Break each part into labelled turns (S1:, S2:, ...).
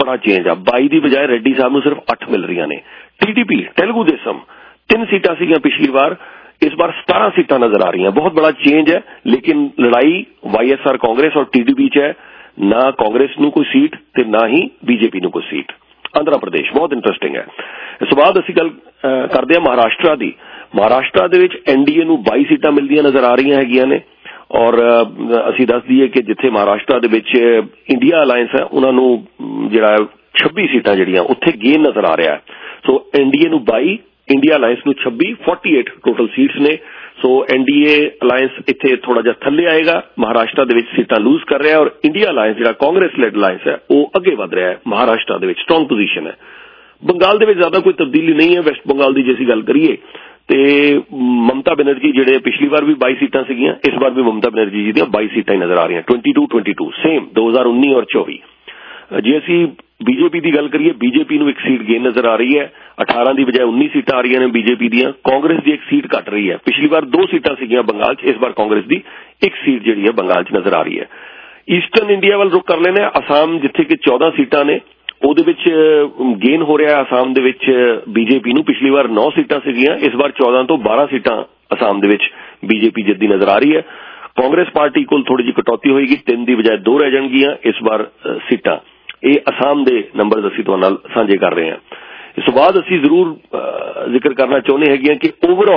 S1: बड़ा चेंज आ। 22 की बजाय रेड्डी साहब नूं सिर्फ 8 मिल रही ने। टीडीपी तेलुगु देशम 3 सीटां सीगियां पिछली बार, इस बार 17 सीटां नजर आ रही हैं। बहुत बड़ा चेंज है, लेकिन लड़ाई वाईएसआर कांग्रेस और टीडीपी च है। ना कांग्रेस नूं कोई सीट ते ना ही बीजेपी नूं कोई सीट। आंध्र प्रदेश बहुत इंटरेस्टिंग है। इस बाद असीं गल करदे हां महाराष्ट्र दी। महाराष्ट्र दे विच एनडीए नूं 22 सीटां मिलदियां नजर आ रही हैगियां ने और असीं दस दईए कि जिथे महाराष्ट्र दे विच इंडिया अलायंस है उन्हां नूं जिहड़ा 26 सीटां जिहड़ियां उत्थे गेन नजर आ रहा है। सो एनडीए नूं 22, इंडिया अलायंस नूं 26, 48 टोटल सीट्स ने। सो एनडीए अलायंस इत्थे थोड़ा जिहा थल्ले आएगा, महाराष्ट्र दे विच सीटां लूज कर रहा है और इंडिया अलायंस जिहड़ा कांग्रेस लैड अलायंस है वह अगे वध रहा है। महाराष्ट्र दे विच स्ट्रांग पोजीशन है। बंगाल दे विच ज्यादा कोई तब्दीली नहीं है। वेस्ट बंगाल की जे असीं गल करिए तो ममता बनर्जी जिहड़े पिछली बार भी 22 सीटां सीगियां, इस बार भी ममता बनर्जी जी दी 22 सीटां नजर आ रही हैं। 22 सेम 2019 और 24। जे असीं बीजेपी की गल करिए, बीजेपी नूं एक सीट गेन नजर आ रही है। 18 की बजाय 19 सीटां आ रही ने बीजेपी दियां। कांग्रेस की एक सीट घट रही है। पिछली बार 2 सीटां सीगियां बंगाल च, इस बार कांग्रेस की एक सीट जिहड़ी है बंगाल च नजर आ रही है। ईस्टर्न इंडिया वाल रुख कर लेने। असम जिथे कि 14 सीटां ने ਉਹਦੇ ਵਿੱਚ गेन हो रहा है। आसाम ਦੇ ਵਿੱਚ बीजेपी ਨੂੰ पिछली बार 9 सीटां ਸੀਗੀਆਂ, इस बार 14 ਤੋਂ 12 सीटां आसाम ਦੇ ਵਿੱਚ बीजेपी ਜਿੱਤਦੀ नजर आ रही है। कांग्रेस पार्टी ਕੋਲ थोड़ी जी कटौती होएगी, 3 ਦੀ बजाय 2 रह जाणगीਆਂ इस बार सीटां। ਇਹ आसाम ਦੇ नंबर ਅਸੀਂ ਤੁਹਾਡੇ ਨਾਲ ਸਾਂਝੇ ਕਰ ਰਹੇ ਹਾਂ। ਇਸ ਤੋਂ ਬਾਅਦ ਅਸੀਂ ਜ਼ਰੂਰ ਜ਼ਿਕਰ ਕਰਨਾ ਚਾਹੁੰਦੇ ਹੈਗੇ ਕਿ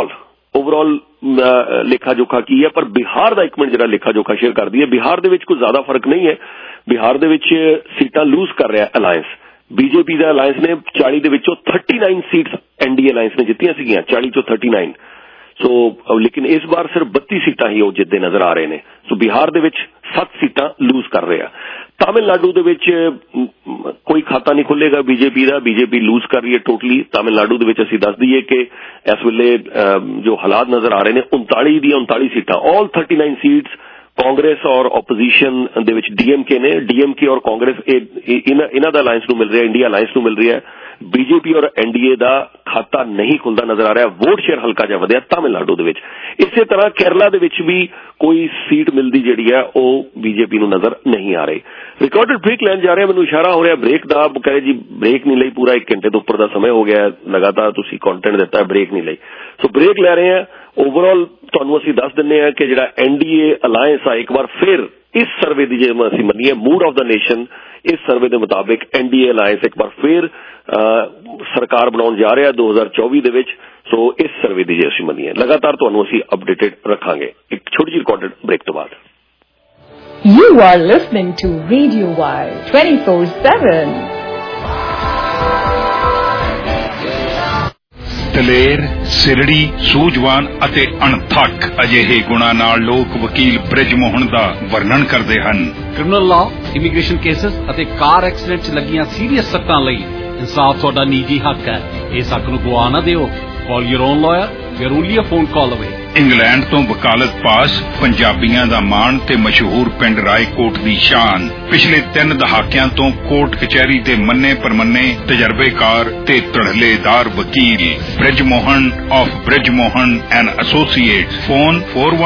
S1: ओवरऑल लेखा जोखा की है, पर बिहार का एक मिनट जरा लेखा जोखा शेयर कर दी है। बिहार दे विच कोई ज्यादा फर्क नहीं है। बिहार दे विच सीटां लूज कर रहा है अलायंस। बीजेपी का अलायंस ने 40 दे विचों 39 सीट्स एनडीए अलायंस ने जित्तियां सीगियां, 40 चों 39। सो लेकिन इस बार सिर्फ 32 सीटां ही वो जितते नजर आ रहे हैं। सो बिहार दे विच 7 सीटां लूज कर रहे हैं। तमिलनाडु दे विच कोई खाता नहीं खुलेगा बीजेपी का, बीजेपी लूज कर रही है टोटली। तमिलनाडु दे विच असीं दस दईए कि इस वेले जो हालात नजर आ रहे हैं 39 सीटां, ऑल 39 सीट्स कांग्रेस और ओपोजिशन दे विच डीएमके ने। डीएमके और कांग्रेस इन्हां दा अलायंस नूं मिल रहा है, इंडिया अलायंस नूं मिल रही है। बीजेपी और एनडीए का खाता नहीं खुलता नजर आ रहा। वोट शेयर हल्का जिहा वधिया तमिलनाडु दे विच। इसे तरह केरला दे विच भी कोई सीट मिलती जिहड़ी है वो बीजेपी नूं नजर नहीं आ रही। रिकॉर्डेड ब्रेक लैन जा रहे हैं, मैनूं इशारा हो रहा ब्रेक का। कहे जी ब्रेक नहीं लई, पूरा 1 घंटे तो उपर का समय हो गया, लगातार तुसीं कंटेंट दिता है, ब्रेक नहीं लई। सो ब्रेक ले रहे हैं। ओवरऑल तुहानूं असीं दस दिंदे हां कि जिहड़ा एनडीए अलायंस आ एक बार फिर इस सर्वे की जे असीं मन्नीए मूड ऑफ द नेशन, इस सर्वे के मुताबिक एनडीए अलायंस एक बार फिर सरकार बनाउण जा रहा है 2024 दे विच। सो इस सर्वे की जे असीं मन्नीए लगातार तुहानूं असीं अपडेटेड रखांगे। एक छोटी जी रिकॉर्डेड ब्रेक तो बाद।
S2: You are listening to Radio Wire 24/7.
S3: ਦਲੇਰ, ਸਿਰੜੀ, ਸੂਝਵਾਨ ਅਤੇ ਅਣਥੱਕ ਅਜਿਹੇ ਗੁਣਾਂ ਨਾਲ ਲੋਕ ਵਕੀਲ ਬ੍ਰਿਜ ਮੋਹਨ ਦਾ ਵਰਣਨ ਕਰਦੇ ਹਨ।
S4: ਕ੍ਰਿਮੀਨਲ ਲਾਅ, ਇਮੀਗ੍ਰੇਸ਼ਨ ਕੇਸਸ ਅਤੇ ਕਾਰ ਐਕਸੀਡੈਂਟ 'ਚ ਲੱਗੀਆਂ ਸੀਰੀਅਸ ਸੱਟਾਂ ਲਈ ਇਨਸਾਫ ਤੁਹਾਡਾ ਨਿੱਜੀ ਹੱਕ ਹੈ। ਇਸ ਹੱਕ ਨੂੰ ਗਵਾ ਨਾ ਦਿਓ। Call your own lawyer. We are only a phone call away.
S3: England ਤੋਂ ਵਕਾਲਤ ਪਾਸ, ਪੰਜਾਬੀਆਂ ਦਾ ਮਾਣ ਤੇ ਮਸ਼ਹੂਰ ਪਿੰਡ ਰਾਏਕੋਟ ਦੀ ਸ਼ਾਨ। ਪਿਛਲੇ 3 ਦਹਾਕਿਆਂ ਤੋਂ ਕੋਰਟ ਕਚਹਿਰੀ ਦੇ ਮੰਨੇ ਪਰਮੰਨੇ ਤਜਰਬੇਕਾਰ ਤੇ ਧੜਲੇਦਾਰ ਵਕੀਲ Brij Mohan of Brij Mohan and associates. Phone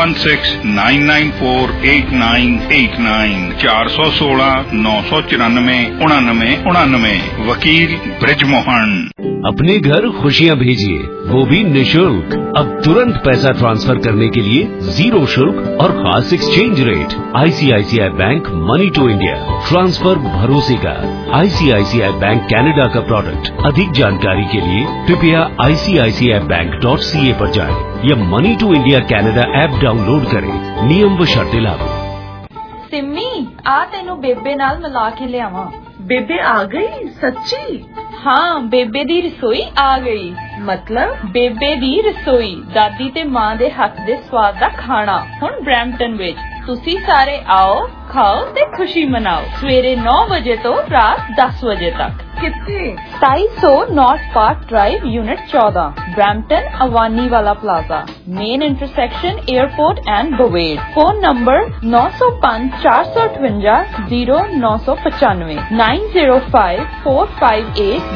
S3: 4169948989 416 994 9999। वकील ब्रिज मोहन।
S5: अपने घर खुशियां भेजिए, वो भी निशुल्क। अब तुरंत पैसा ट्रांसफर करने के लिए 0 शुल्क और खास exchange rate. ICICI bank money to India, transfer भरोसे का। आईसीआईसीआई बैंक कनाडा का प्रोडक्ट। अधिक जानकारी के लिए कृपया ICICIbank.ca पर जाएं या money to India Canada app download करें। नियम व शर्तें लागू।
S6: सिम्मी आ तेनू बेबे नाल मिला के लियावां।
S7: बेबे आ गई सच्ची?
S6: हाँ, बेबे दी रसोई आ गई।
S7: मतलब
S6: बेबे दी रसोई, दादी ते मां दे हथ दे स्वाद दा खाना हुण ब्रैम्पटन विच। तुसी सारे आओ, खाओ ते खुशी मनाओ। सवेरे 9 बजे तो रात 10 बजे तक।
S7: कितने?
S6: 250 North Park Drive, unit 14, Brampton, Avani वाला plaza, main intersection airport and Bovaird. Phone number 905 458 0995 905 458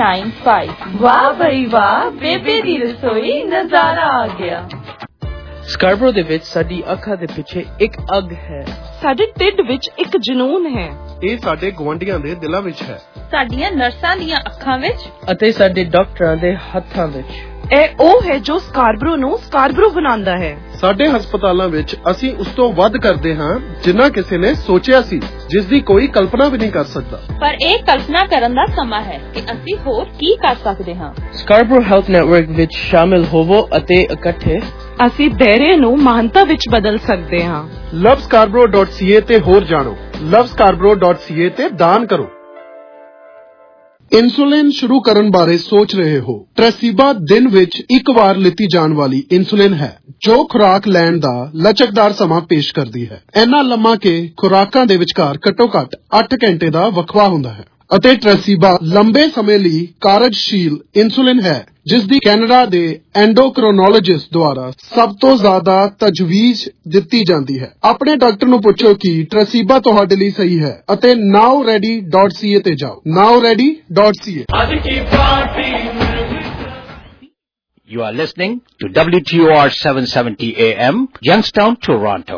S6: 0995।
S7: वाह भाई वाह, बेबे दी रसोई नजारा आ गया। ਸਕਾਰਬਰੋ ਦੇ ਵਿੱਚ ਸਾਡੀ ਅੱਖਾਂ ਦੇ ਪਿੱਛੇ ਇੱਕ ਅੱਗ ਹੈ।
S8: ਸਾਡੇ ਢਿੱਡ ਵਿੱਚ ਇੱਕ ਜਨੂਨ ਹੈ।
S9: ਇਹ ਸਾਡੇ ਗੁਆਂਢੀਆਂ ਦੇ ਦਿਲਾਂ ਵਿੱਚ ਹੈ।
S6: ਸਾਡੀਆਂ ਨਰਸਾਂ ਦੀਆਂ ਅੱਖਾਂ ਵਿੱਚ
S7: ਅਤੇ ਸਾਡੇ ਡਾਕਟਰਾਂ ਦੇ ਹੱਥਾਂ ਵਿੱਚ।
S8: ਇਹ ਉਹ ਹੈ ਜੋ ਸਕਾਰਬਰੋ ਨੂੰ ਸਕਾਰਬਰੋ ਬਣਾਉਂਦਾ ਹੈ।
S9: ਸਾਡੇ ਹਸਪਤਾਲਾਂ ਵਿੱਚ ਅਸੀਂ ਉਸ ਤੋਂ ਵੱਧ ਕਰਦੇ ਹਾਂ ਜਿੰਨਾ ਕਿਸੇ ਨੇ ਸੋਚਿਆ ਸੀ, ਜਿਸ ਦੀ ਕੋਈ ਕਲਪਨਾ ਵੀ ਨਹੀਂ ਕਰ ਸਕਦਾ।
S6: ਪਰ ਇਹ ਕਲਪਨਾ ਕਰਨ ਦਾ ਸਮਾਂ ਹੈ ਕਿ ਅਸੀਂ ਹੋਰ ਕੀ ਕਰ ਸਕਦੇ ਹਾਂ।
S7: ਸਕਾਰਬਰੋ ਹੈਲਥ ਨੈਟਵਰਕ ਵਿੱਚ ਸ਼ਾਮਿਲ ਹੋਵੋ ਅਤੇ ਇਕੱਠੇ
S8: ਅਸੀਂ ਦਾਇਰੇ ਨੂੰ ਮਹਾਨਤਾ ਵਿੱਚ ਬਦਲ ਸਕਦੇ ਹਾਂ।
S9: lovescarborough.ca ਤੇ ਹੋਰ ਜਾਣੋ। lovescarborough.ca ਤੇ ਦਾਨ ਕਰੋ। ਇਨਸੂਲਿਨ ਸ਼ੁਰੂ ਕਰਨ ਬਾਰੇ ਸੋਚ ਰਹੇ ਹੋ? ਟ੍ਰੈਸੀਬਾ ਦਿਨ ਵਿੱਚ ਇੱਕ ਵਾਰ ਲਿੱਤੀ ਜਾਣ ਵਾਲੀ ਇਨਸੂਲਿਨ ਹੈ ਜੋ ਖੁਰਾਕ ਲੈਣ ਦਾ ਲਚਕਦਾਰ ਸਮਾਂ ਪੇਸ਼ ਕਰਦੀ ਹੈ। ਇੰਨਾ ਲੰਮਾ ਕਿ ਖੁਰਾਕਾਂ ਦੇ ਵਿਚਕਾਰ ਘੱਟੋ ਘੱਟ 8 ਘੰਟੇ ਦਾ ਵਕਫਾ ਹੁੰਦਾ ਹੈ ਅਤੇ ਟ੍ਰੈਸੀਬਾ ਲੰਬੇ ਸਮੇਂ ਲਈ ਕਾਰਜਸ਼ੀਲ ਇਨਸੂਲਿਨ ਹੈ ਜਿਸ ਦੀ ਕੈਨੇਡਾ ਦੇ ਐਂਡੋਕ੍ਰੋਨੋਲੋਜਿਸਟ ਦੁਆਰਾ ਸਭ ਤੋਂ ਜ਼ਿਆਦਾ ਤਜਵੀਜ਼ ਦਿੱਤੀ ਜਾਂਦੀ ਹੈ। ਆਪਣੇ ਡਾਕਟਰ ਨੂੰ ਪੁੱਛੋ ਕਿ ਟ੍ਰੈਸੀਬਾ ਤੁਹਾਡੇ ਲਈ ਸਹੀ ਹੈ ਅਤੇ nowready.ca ਤੇ ਜਾਓ। nowready.ca।
S10: You are listening to WTOR 770 AM, Youngstown, Toronto.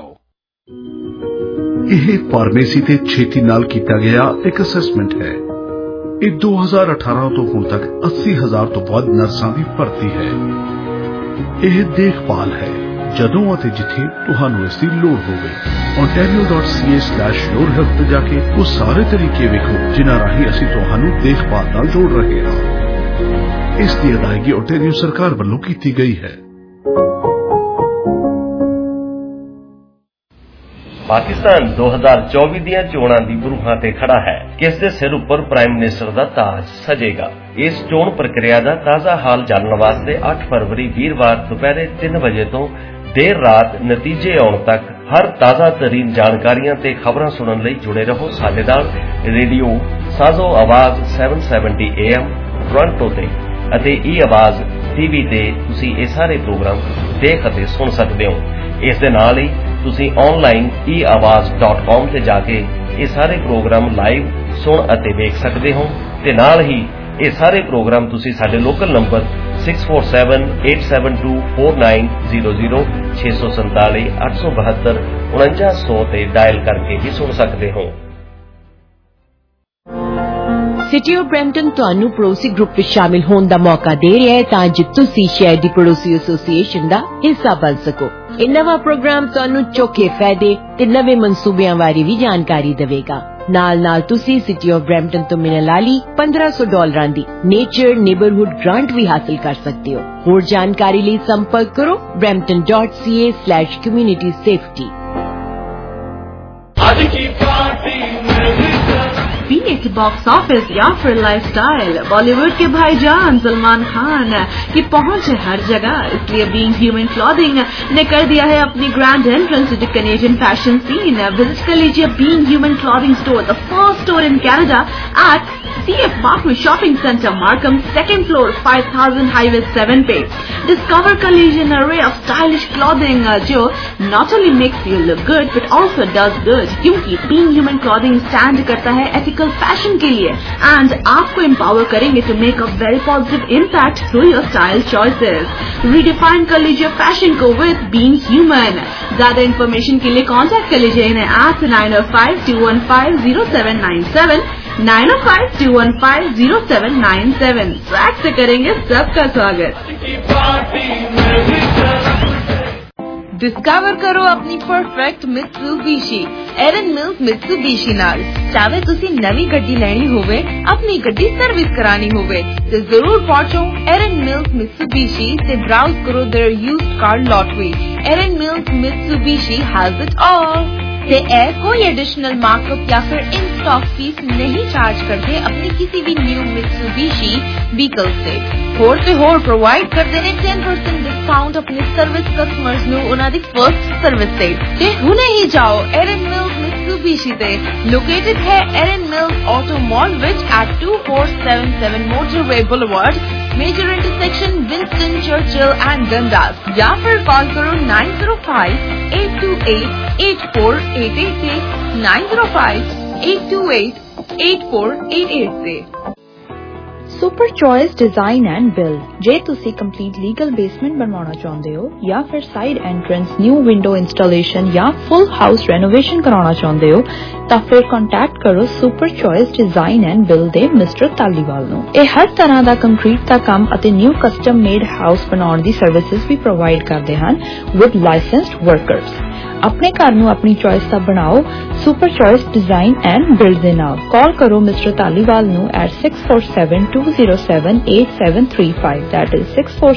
S11: ਇਹ ਫਾਰਮੇਸੀ ਤੇ ਛੇਤੀ ਨਾਲ ਕੀਤਾ ਗਿਆ ਇੱਕ ਅਸੈਸਮੈਂਟ ਹੈ। ਇਹ 2018 ਤੋਂ ਹੁਣ ਤੱਕ 80,000 ਤੋਂ ਵੱਧ ਨਰਸਾਂ ਦੀ ਭਰਤੀ ਹੈ। ਇਹ ਦੇਖਭਾਲ ਹੈ ਜਦੋਂ ਅਤੇ ਜਿੱਥੇ ਤੁਹਾਨੂੰ ਇਸ ਦੀ ਲੋੜ ਹੋਵੇ। ontario.ca/yourhealth ਤੇ ਜਾ ਕੇ ਉਹ ਸਾਰੇ ਤਰੀਕੇ ਵੇਖੋ ਜਿਨ੍ਹਾਂ ਰਾਹੀਂ ਅਸੀਂ ਤੁਹਾਨੂੰ ਦੇਖਭਾਲ ਨਾਲ ਜੋੜ ਰਹੇ ਹਾਂ। ਇਸ ਦੀ ਅਦਾਇਗੀ ontario ਸਰਕਾਰ ਵੱਲੋਂ ਕੀਤੀ ਗਈ ਹੈ।
S12: ਪਾਕਿਸਤਾਨ 2024 ਦੀਆਂ ਚੋਣਾਂ ਦੀ ਬਰੂਹਾਂ ਤੇ ਖੜਾ ਹੈ। ਕਿਸ ਦੇ ਸਿਰ ਉੱਪਰ ਪ੍ਰਾਈਮ ਮਿਨਿਸਟਰ ਦਾ ਤਾਜ ਸਜੇਗਾ? ਇਸ ਚੋਣ ਪ੍ਰਕਿਰਿਆ ਦਾ ਤਾਜ਼ਾ ਹਾਲ ਜਾਣਨ ਵਾਸਤੇ 8 ਫਰਵਰੀ ਵੀਰਵਾਰ ਦੁਪਹਿਰੇ 3 ਵਜੇ ਤੋਂ ਦੇਰ ਰਾਤ ਨਤੀਜੇ ਆਉਣ ਤੱਕ ਹਰ ਤਾਜ਼ਾ ਤਰੀਨ ਜਾਣਕਾਰੀਆਂ ਤੇ ਖਬਰਾਂ ਸੁਣਨ ਲਈ ਜੁੜੇ ਰਹੋ ਸਾਡੇ ਨਾਲ। ਰੇਡੀਓ ਸਾਜ਼ੋ ਆਵਾਜ਼ 770 AM ਟੋਰਾਂਟੋ ਤੇ ਅਤੇ ਆਵਾਜ਼ ਟੀਵੀ ਤੇ ਤੁਸੀਂ ਇਹ ਸਾਰੇ ਪ੍ਰੋਗਰਾਮ ਦੇਖ ਅਤੇ ਸੁਣ ਸਕਦੇ ਹੋ। ਇਸ ਦੇ ਨਾਲ ਹੀ ਤੁਸੀਂ ਆਨਲਾਈਨ eawaz.com ਤੇ ਜਾ ਕੇ ਇਹ ਸਾਰੇ ਪ੍ਰੋਗਰਾਮ ਲਾਈਵ ਸੁਣ ਅਤੇ ਵੇਖ ਸਕਦੇ ਹੋ ਤੇ ਨਾਲ ਹੀ ਇਹ ਸਾਰੇ ਪ੍ਰੋਗਰਾਮ ਤੁਸੀਂ ਸਾਡੇ ਲੋਕਲ ਨੰਬਰ 6478724900 647 872 4900 ਤੇ ਡਾਇਲ ਕਰਕੇ ਵੀ ਸੁਣ ਸਕਦੇ ਹੋ।
S13: ਸਿਟੀ ਆਫ ਬ੍ਰੈਂਪਟਨ ਤੁਹਾਨੂੰ ਪੜੋਸੀ ਗਰੁੱਪ ਵਿੱਚ ਸ਼ਾਮਿਲ ਹੋਣ ਦਾ ਮੌਕਾ ਦੇ ਰਿਹਾ ਹੈ ਤਾਂ ਜੋ ਤੁਸੀਂ ਸ਼ਹਿਰ ਦੀ ਪੜੋਸੀ ਐਸੋਸੀਏਸ਼ਨ ਦਾ ਹਿੱਸਾ ਬਣ ਸਕੋ। ਇਹ ਨਵਾਂ ਪ੍ਰੋਗਰਾਮ ਤੁਹਾਨੂੰ ਚੋਖੇ ਫਾਇਦੇ ਤੇ ਨਵੇਂ ਮਨਸੂਬਿਆਂ ਬਾਰੇ ਵੀ ਜਾਣਕਾਰੀ ਦੇਵੇਗਾ। ਨਾਲ ਤੁਸੀਂ ਸਿਟੀ ਆਫ ਬ੍ਰੈਂਪਟਨ ਤੋਂ ਮਿਲਣ ਵਾਲੀ $1500 ਦੀ ਨੇਚਰ ਨੇਬਰਹੁੱਡ ਗ੍ਰਾਂਟ ਵੀ ਹਾਸਲ ਕਰ ਸਕਦੇ ਹੋ। ਹੋਰ ਜਾਣਕਾਰੀ ਲਈ ਸੰਪਰਕ ਕਰੋ brampton.ca/community safety।
S14: बीए के बॉक्स ऑफिस या फिर लाइफस्टाइल, बॉलीवुड के भाईजान सलमान खान की पहुंच है हर जगह। इसलिए बीइंग ह्यूमन क्लॉथिंग ने कर दिया है अपनी grand entrance to Canadian fashion scene. Visit कर लीजिए Being Human clothing store, the first store in Canada at CF Markham Shopping Center, Markham, 2nd floor, 5000 Highway 7 पे। Discover कर लीजिए an array of stylish clothing जो not only makes you look good but also does good, क्योंकि being human clothing stand करता है ethical fashion के लिए and आपको empower करेंगे to make a very positive impact through your style choices। Redefine कर लीजिए fashion को with being human। ज्यादा information के लिए contact कर लीजिए इन्हें at 905-215-0797 905-215-0797। ट्रैक से करेंगे सबका स्वागत।
S15: डिस्कवर करो अपनी perfect Mitsubishi Erin Mills Mitsubishi नाल। चाहे तुसी नवी गड्डी लेनी होवे, अपनी गड्डी सर्विस करानी होवे ते जरूर पहुंचो एरन मिल्स मित्सुबिशी ते ब्राउज करो their used car lottery. Erin Mills Mitsubishi has it all. ते कोई एडिशनल मार्कअप या फिर इन स्टॉक फीस नहीं चार्ज करते अपनी किसी भी न्यू मित्सुबिशी व्हीकल से। होर ते होर प्रोवाइड करते ने 10% डिस्काउंट अपने सर्विस कस्टमर्स नु उना दी फर्स्ट सर्विस से। ते हुने ही जाओ एरन मिल्स मित्सुबिशी ते। लोकेटेड है Erin Mills auto mall which at 2477 motorway boulevard, major intersection Winston Churchill and Dundas, या फिर कॉल करो 905-828-8488 से 905-828-8488 से।
S2: Super choice design and build जे तुसी कंप्लीट लीगल बेसमेंट बनवाना चाहते हो या फिर side entrance new window installation या फुल हाउस रेनोवेशन कराना चाहते हो तो फिर कॉन्टैक्ट करो super choice design and build they mister Taliwal नूं। ਇਹ हर तरह ਦਾ कंक्रीट ਦਾ ਕੰਮ ਅਤੇ ਨਿਊ ਕਸਟਮ ਮੇਡ ਹਾਊਸ ਬਣਾਉਣ ਦੀ ਸਰਵਿਸਿਜ਼ ਵੀ ਪ੍ਰੋਵਾਈਡ ਕਰਦੇ ਹਨ ਵਿਦ ਲਾਇਸੈਂਸਡ ਵਰਕਰਸ। अपने घर ਨੂੰ ਆਪਣੀ ਚੋਇਸ ਦਾ ਬਣਾਓ super choice design and build ਦੇ ਨਾਲ। ਕਾਲ ਕਰੋ ਮਿਸਟਰ ਤਾਲੀਵਾਲ ਨੂੰ at 6472078735 that is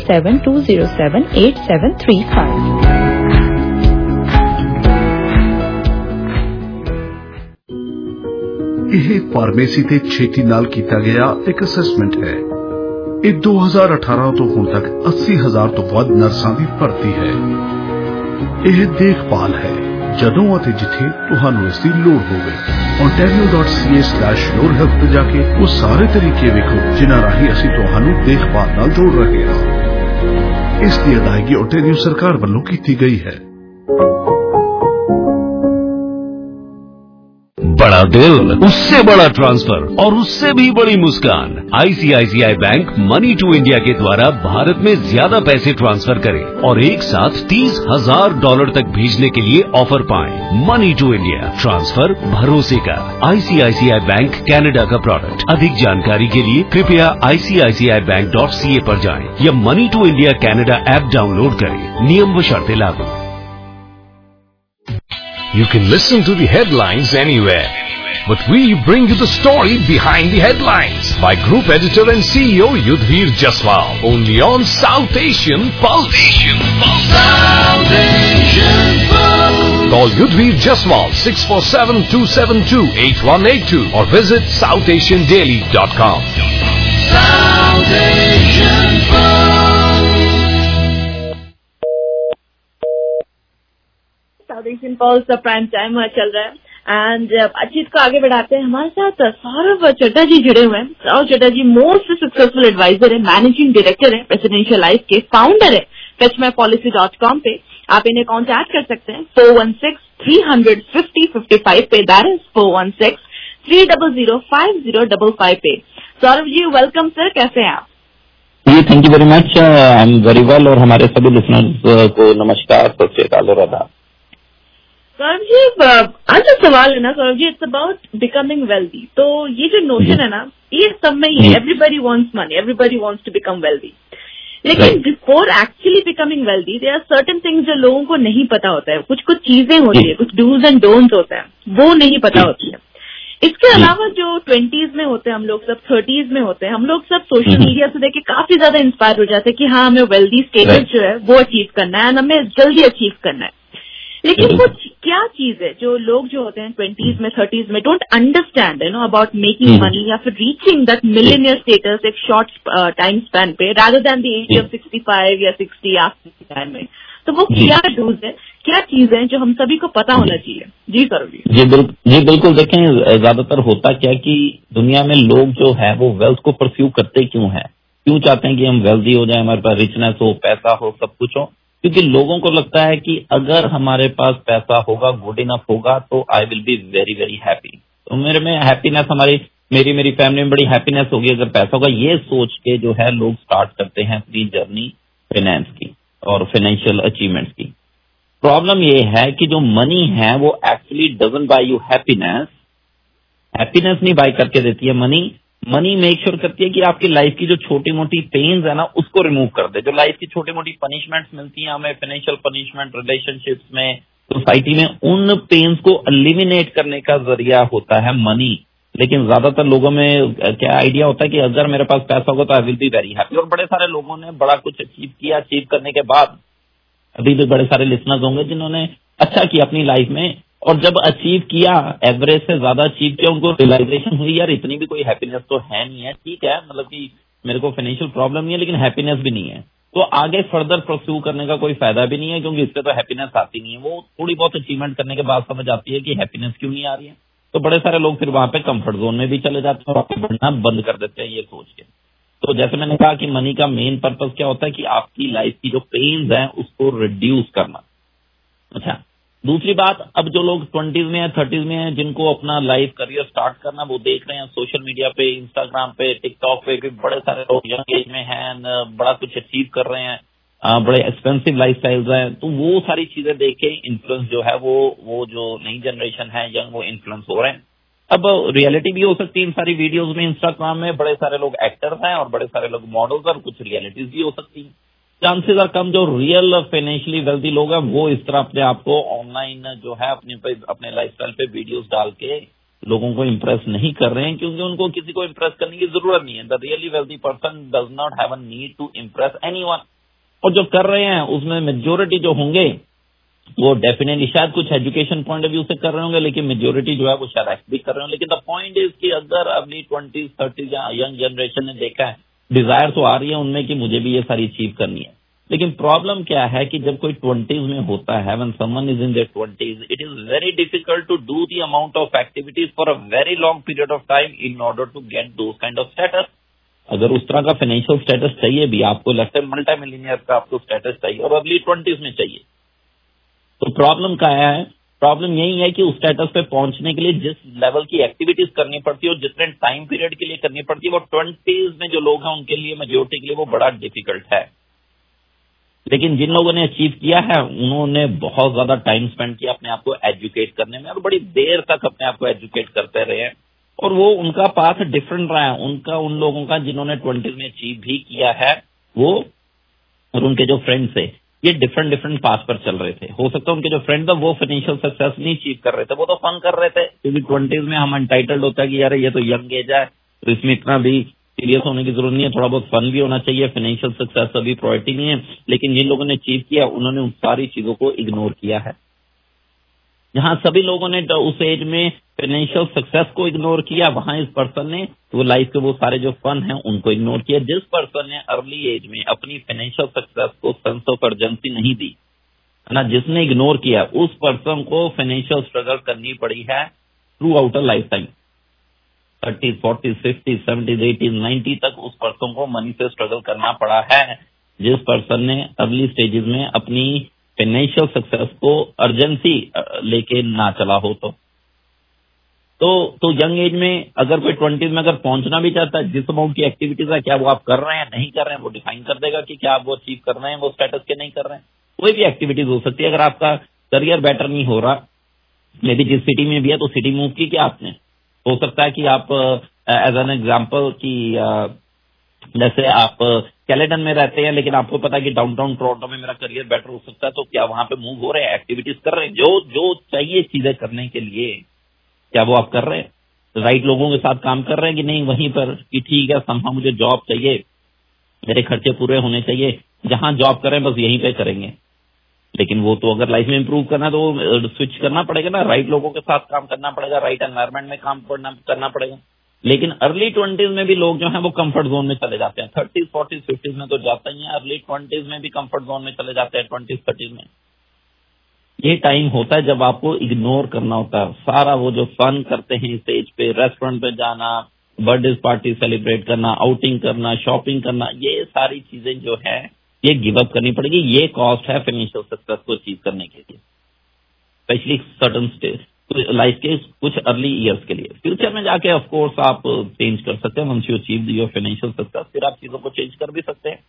S2: 6472078735।
S11: ਇਹ ਫਾਰਮੇਸੀ ਤੇ ਛੇਤੀ ਨਾਲ ਕੀਤਾ ਗਿਆ ਇੱਕ ਅਸੈਸਮੈਂਟ ਹੈ। ਇਹ 2018 ਤੋਂ ਹੁਣ ਤੱਕ 80,000 ਤੋਂ ਵੱਧ ਨਰਸਾਂ ਦੀ ਭਰਤੀ ਹੈ। ਇਹ ਦੇਖਭਾਲ ਹੈ ਜਦੋਂ ਅਤੇ ਜਿੱਥੇ ਤੁਹਾਨੂੰ ਇਸ ਦੀ ਲੋੜ ਹੋਵੇ। ontario.ca/yourhealth ਤੇ ਜਾ ਕੇ ਉਹ ਸਾਰੇ ਤਰੀਕੇ ਵੇਖੋ ਜਿਨ੍ਹਾਂ ਰਾਹੀਂ ਅਸੀਂ ਤੁਹਾਨੂੰ ਦੇਖਭਾਲ ਨਾਲ ਜੋੜ ਰਹੇ ਹਾਂ। ਇਸ ਦੀ ਅਦਾਇਗੀ ontario ਸਰਕਾਰ ਵੱਲੋਂ ਕੀਤੀ ਗਈ ਹੈ।
S5: बड़ा दिल, उससे बड़ा ट्रांसफर और उससे भी बड़ी मुस्कान। ICICI bank money to India के द्वारा भारत में ज्यादा पैसे ट्रांसफर करें और एक साथ $30,000 तक भेजने के लिए ऑफर पाएं। मनी टू इंडिया, ट्रांसफर भरोसे का। ICICI बैंक कनाडा का प्रोडक्ट। अधिक जानकारी के लिए कृपया ICICIbank.ca पर जाएं या money to India Canada app download करें। नियम व शर्तें लागू।
S16: You can listen to the headlines anywhere, but we bring you the story behind the headlines by Group Editor and CEO Yudhvir Jaswal, only on South Asian Pulse. South Asian Pulse. Call Yudhvir Jaswal 647-272-8182 or visit southasiandaily.com. South Asian Pulse.
S14: South Asian Pulse का prime time चल रहा है and अच्छी को आगे बढ़ाते हैं। हमारे साथ सौरभ चड्ढा जी जुड़े हुए हैं। Saurabh Chadha ji most successful advisor है, मैनेजिंग डायरेक्टर है प्रेसिडेंशियल लाइफ के, फाउंडर है fetchmypolicy.com पे। आप इन्हें कॉन्टैक्ट कर सकते हैं 416-300-5055 पे, दैट इज 416-300-5055 पे। सौरभ जी वेलकम सर, कैसे हैं आप?
S17: जी thank you very much, I am very well और हमारे सभी लिसनर्स को नमस्कार, सत श्री अकाल और आदाब।
S14: सौरभ जी आज जो सवाल है ना Saurabh ji, it's about becoming wealthy. तो ये जो नोशन है ना, ये सब में ही everybody wants money, everybody wants to become wealthy, लेकिन before actually becoming wealthy there are certain things जो लोगों को नहीं पता होता है। कुछ कुछ चीजें होती है, कुछ डूज एंड डोंट्स होता है, वो नहीं पता होती है। इसके अलावा जो 20s में होते हैं हम लोग सब, 30s में होते हैं हम लोग सब, सोशल मीडिया से देख के काफी ज्यादा इंस्पायर हो जाते हैं कि हाँ हमें वेल्दी स्टेटस जो है वो अचीव करना है, हमें जल्दी अचीव करना है। लेकिन वो क्या चीज है जो लोग जो होते हैं 20s में 30s में don't understand about making money या फिर रीचिंग दैट मिलियनियर स्टेटस एक शॉर्ट टाइम स्पैन पे rather than the age of 65 या 60 या 65 में। तो वो क्या डूज है, क्या चीज है जो हम सभी को पता होना चाहिए? जी सर
S17: जी बिल्कुल। देखें ज्यादातर होता क्या कि दुनिया में लोग जो है वो वेल्थ को परस्यू करते क्यों है, क्यों चाहते हैं कि हम वेल्दी हो जाए, हमारे पास रिचनेस हो, पैसा हो, सब कुछ हो? क्योंकि लोगों को लगता है कि अगर हमारे पास पैसा होगा, गुड इनफ होगा, तो I will be very very happy. तो मेरे में हैप्पीनेस, मेरी फैमिली में बड़ी हैप्पीनेस होगी अगर पैसा होगा, ये सोच के जो है लोग स्टार्ट करते हैं अपनी जर्नी फाइनेंस की और फाइनेंशियल अचीवमेंट्स की। प्रॉब्लम ये है कि जो मनी है वो actually doesn't buy you happiness नहीं बाय करके देती है। मनी मेक श्योर करती है कि आपकी लाइफ की जो छोटी मोटी पेन्स है ना उसको रिमूव कर दे। जो लाइफ की छोटी मोटी पनिशमेंट्स मिलती हैं हमें, फाइनेंशियल पनिशमेंट, रिलेशनशिप्स में, सोसाइटी में, उन पेन्स को एलिमिनेट करने का जरिया होता है मनी। लेकिन ज्यादातर लोगों में क्या आइडिया होता है कि अगर मेरे पास पैसा होगा तो I will be very happy. और बड़े सारे लोगों ने बड़ा कुछ अचीव किया, अचीव करने के बाद अभी भी बड़े सारे लिसनर्स होंगे जिन्होंने अच्छा किया अपनी लाइफ में, और जब अचीव किया, एवरेज से ज्यादा अचीव किया, उनको रियलाइजेशन हुई यार इतनी भी कोई हैप्पीनेस तो है नहीं है, ठीक है मतलब कि मेरे को फाइनेंशियल प्रॉब्लम नहीं है लेकिन हैप्पीनेस भी नहीं है, तो आगे फर्दर परस्यू करने का कोई फायदा भी नहीं है क्योंकि इससे तो हैप्पीनेस आती नहीं है। वो थोड़ी बहुत अचीवमेंट करने के बाद समझ आती है कि हैप्पीनेस क्यों नहीं आ रही है। तो बड़े सारे लोग फिर वहां पे कंफर्ट जोन में भी चले जाते हैं और आगे बढ़ना बंद कर देते हैं ये सोच के। तो जैसे मैंने कहा कि मनी का मेन पर्पस क्या होता है कि आपकी लाइफ की जो पेन्स हैं उसको रिड्यूस करना। अच्छा, दूसरी बात, अब जो लोग 20s में है 30s में है, जिनको अपना लाइफ करियर स्टार्ट करना, वो देख रहे हैं सोशल मीडिया पे, इंस्टाग्राम पे, टिकटॉक पे कि बड़े सारे लोग यंग एज में हैं, बड़ा कुछ अचीव कर रहे हैं, बड़े एक्सपेंसिव लाइफ स्टाइल्स हैं, तो वो सारी चीजें देख के इन्फ्लुएंस जो है वो जो नई जनरेशन है यंग, वो इन्फ्लुएंस हो रहे हैं। अब रियलिटी भी हो सकती है इन सारी वीडियोज में, इंस्टाग्राम में बड़े सारे लोग एक्टर्स हैं और बड़े सारे लोग मॉडल्स, और कुछ रियलिटीज भी हो सकती हैं। चांसेस आर कम जो रियल फाइनेंशियली वेल्दी लोग हैं वो इस तरह अपने आप को ऑनलाइन जो है अपने लाइफस्टाइल पे वीडियोस डाल के लोगों को इम्प्रेस नहीं कर रहे हैं, क्योंकि उनको किसी को इम्प्रेस करने की जरूरत नहीं है। The really wealthy person does not have a need to impress anyone. और जो कर रहे हैं उसमें मेजोरिटी जो होंगे वो डेफिनेटली शायद कुछ एजुकेशन पॉइंट ऑफ व्यू से कर रहे होंगे, लेकिन मेजोरिटी जो है वो शायद एक्ट भी कर रहे होंगे। लेकिन द पॉइंट इज कि अगर अपनी 20s 30s या यंग जनरेशन ने देखा है, डिजायर तो आ रही है उनमें कि मुझे भी ये सारी अचीव करनी है, लेकिन प्रॉब्लम क्या है कि जब कोई 20s में होता है, when someone is in their 20s, it is very difficult to do the amount of activities for a very long period of time in order to get those kind of status. अगर उस तरह का financial status चाहिए भी आपको, let's say multi millionaire का आपको status चाहिए और अर्ली 20s में चाहिए, तो प्रॉब्लम क्या है? प्रॉब्लम यही है कि उस स्टेटस पे पहुंचने के लिए जिस लेवल की एक्टिविटीज करनी पड़ती है और जितने टाइम पीरियड के लिए करनी पड़ती है, वो 20s में जो लोग हैं उनके लिए, मेजोरिटी के लिए वो बड़ा डिफिकल्ट है। लेकिन जिन लोगों ने अचीव किया है उन्होंने बहुत ज्यादा टाइम स्पेंड किया अपने आप को एजुकेट करने में और बड़ी देर तक अपने आप को एजुकेट करते रहे हैं, और वो उनका पाथ डिफरेंट रहा है उनका उन लोगों का जिन्होंने 20s में अचीव भी किया है, वो और उनके जो फ्रेंड्स थे ये डिफरेंट पाथ पर चल रहे थे। हो सकता है उनके जो फ्रेंड थे वो फाइनेंशियल सक्सेस नहीं अचीव कर रहे थे, वो तो फन कर रहे थे, क्योंकि 20s में हम अनटाइटल्ड होता है कि यार ये तो यंग एज है तो इसमें इतना भी सीरियस होने की जरूरत नहीं है, थोड़ा बहुत फन भी होना चाहिए, फाइनेंशियल सक्सेस अभी प्रायोरिटी नहीं है। लेकिन जिन लोगों ने अचीव किया उन्होंने उन सारी चीजों को इग्नोर किया है। जहां सभी लोगों ने उस एज में फाइनेंशियल सक्सेस को इग्नोर किया, वहां इस पर्सन ने वो लाइफ के वो सारे जो फन है उनको इग्नोर किया। जिस पर्सन ने अर्ली एज में अपनी फाइनेंशियल सक्सेस को सेंस ऑफ अर्जेंसी नहीं दी है ना, जिसने इग्नोर किया, उस पर्सन को फाइनेंशियल स्ट्रगल करनी पड़ी है throughout a lifetime. 30s 40s 50s 70s 80s 90s तक उस पर्सन को मनी से स्ट्रगल करना पड़ा है, जिस पर्सन ने अर्ली स्टेजेस में अपनी फाइनेंशियल सक्सेस को अर्जेंसी लेके ना चला हो। तो यंग एज में अगर कोई 20s में अगर पहुंचना भी चाहता है, जिस अमाउंट की एक्टिविटीज है, क्या वो आप कर रहे हैं नहीं कर रहे हैं, वो डिफाइन कर देगा कि क्या आप वो अचीव कर रहे हैं वो स्टेटस के नहीं कर रहे हैं। कोई भी एक्टिविटीज हो सकती है। अगर आपका करियर बेटर नहीं हो रहा, मे बी जिस सिटी में भी है तो सिटी मूव की क्या आपने, हो सकता है कि आप एज एन एग्जाम्पल कि जैसे आप कैलेडन में रहते हैं लेकिन आपको पता है कि डाउनटाउन टोरंटो में मेरा करियर बेटर हो सकता है, तो क्या वहां पे मूव हो रहे हैं, एक्टिविटीज कर रहे हैं, जो चाहिए चीजें करने के लिए, क्या वो आप कर रहे हैं? राइट लोगों के साथ काम कर रहे हैं कि नहीं वहीं पर कि ठीक है समहा मुझे जॉब चाहिए, मेरे खर्चे पूरे होने चाहिए, जहां जॉब करें बस यहीं पे करेंगे। लेकिन वो तो अगर लाइफ में इंप्रूव करना है तो स्विच करना पड़ेगा ना, राइट लोगों के साथ काम करना पड़ेगा, राइट एनवायरमेंट में काम करना पड़ेगा। लेकिन अर्ली 20s में भी लोग जो हैं वो कंफर्ट जोन में चले जाते हैं। 30s 40s 50s में तो जाता ही है, अर्ली 20s में भी कंफर्ट जोन में चले जाते हैं। 20s 30s में ये टाइम होता है जब आपको इग्नोर करना होता है सारा वो जो फन करते हैं स्टेज पे, रेस्टोरेंट पे जाना, बर्थडे पार्टी सेलिब्रेट करना, आउटिंग करना, शॉपिंग करना, ये सारी चीजें जो है ये गिव अप करनी पड़ेगी। ये कॉस्ट है फाइनेंशियल सक्सेस को अचीव करने के लिए, स्पेशली सर्टन स्टेज लाइफ के कुछ अर्ली ईयर्स के लिए। फ्यूचर में जाके ऑफ कोर्स आप चेंज कर सकते हैं, once you achieve your financial success, फिर आप चीजों को चेंज कर भी सकते हैं।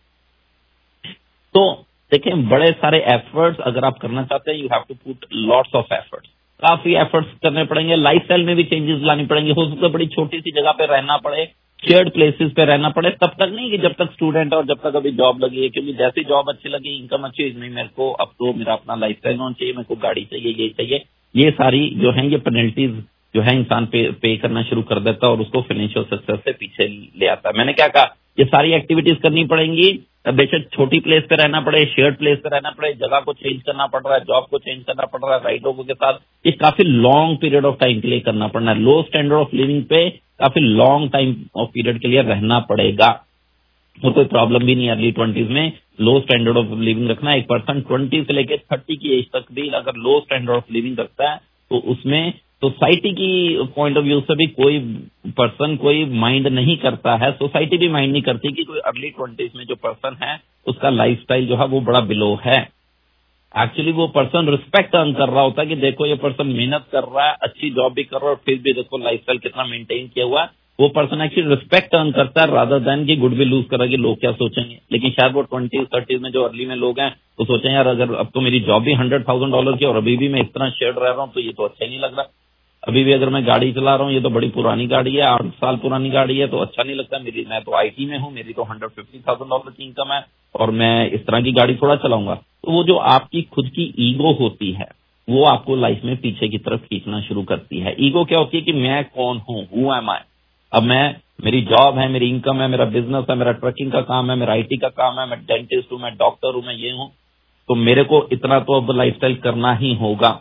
S17: तो देखें बड़े सारे एफर्ट्स अगर आप करना चाहते हैं, you have to put lots of efforts, काफी एफर्ट्स करने पड़ेंगे, लाइफस्टाइल में भी चेंजेस लानी पड़ेंगे। हो सकता है बड़ी छोटी सी जगह पे रहना पड़े, शेयर्ड प्लेसेस पे रहना पड़े, तब तक नहीं कि जब तक स्टूडेंट और जब तक अभी जॉब लगी है, क्योंकि जैसी जॉब अच्छी लगी, इनकम अच्छी हुई, नहीं मेरे को अब तो मेरा अपना लाइफस्टाइल होना चाहिए, मेरे को गाड़ी चाहिए, ये चाहिए, ये सारी जो है ये पेनल्टीज जो है इंसान पे करना शुरू कर देता है और उसको फाइनेंशियल सक्सेस से पीछे ले आता है। मैंने क्या कहा, ये सारी एक्टिविटीज करनी पड़ेंगी, बेशक छोटी प्लेस पे रहना पड़े, शेयर्ड प्लेस पे रहना पड़े, जगह को चेंज करना पड़ रहा है, जॉब को चेंज करना पड़ रहा है, राइट लोगों के साथ, ये काफी लॉन्ग पीरियड ऑफ टाइम के लिए करना पड़ना है। लो स्टैंडर्ड ऑफ लिविंग पे काफी लॉन्ग टाइम ऑफ पीरियड के लिए रहना पड़ेगा, और कोई प्रॉब्लम भी नहीं। अर्ली 20s में लो स्टैंडर्ड ऑफ लिविंग रखना, एक पर्सन 20 से लेकर 30 की एज तक भी अगर लो स्टैंडर्ड ऑफ लिविंग रखता है तो उसमें सोसाइटी की पॉइंट ऑफ व्यू से भी कोई पर्सन कोई माइंड नहीं करता है, सोसाइटी भी माइंड नहीं करती कि कोई अर्ली 20s में जो पर्सन है उसका लाइफस्टाइल जो है वो बड़ा बिलो है। एक्चुअली वो पर्सन रिस्पेक्ट अर्न कर रहा होता है कि देखो ये पर्सन मेहनत कर रहा है, अच्छी जॉब भी कर रहा है और फिर भी देखो लाइफस्टाइल कितना मेंटेन किया हुआ है। वो पर्सन एक्चुअली रिस्पेक्ट अर्न करता है रादर देन कि गुडविल लूज करा कि लोग क्या सोचेंगे। लेकिन शायद वो 20-30 में जो अर्ली में लोग हैं वो सोचें यार अगर अब तो मेरी जॉब भी $100,000 की और अभी भी मैं इस तरह शेड रह रहा हूँ तो ये तो अच्छा ही नहीं लग रहा। अभी भी अगर मैं गाड़ी चला रहा हूँ, ये तो बड़ी पुरानी गाड़ी है, 8 साल पुरानी गाड़ी है, तो अच्छा नहीं लगता। मैं तो IT में हूँ, मेरी तो $150,000 की इनकम है और मैं इस तरह की गाड़ी थोड़ा चलाऊंगा। तो वो जो आपकी खुद की ईगो होती है वो आपको लाइफ में पीछे की तरफ खींचना शुरू करती है। ईगो क्या होती है कि मैं कौन हूँ, हु एम आई। अब मेरी जॉब है, मेरी इनकम है, मेरा बिजनेस है, मेरा ट्रकिंग का काम है, मेरा IT का काम है, मैं डेंटिस्ट हूँ, मैं डॉक्टर हूँ, मैं ये हूँ, तो मेरे को इतना तो अब लाइफस्टाइल करना ही होगा।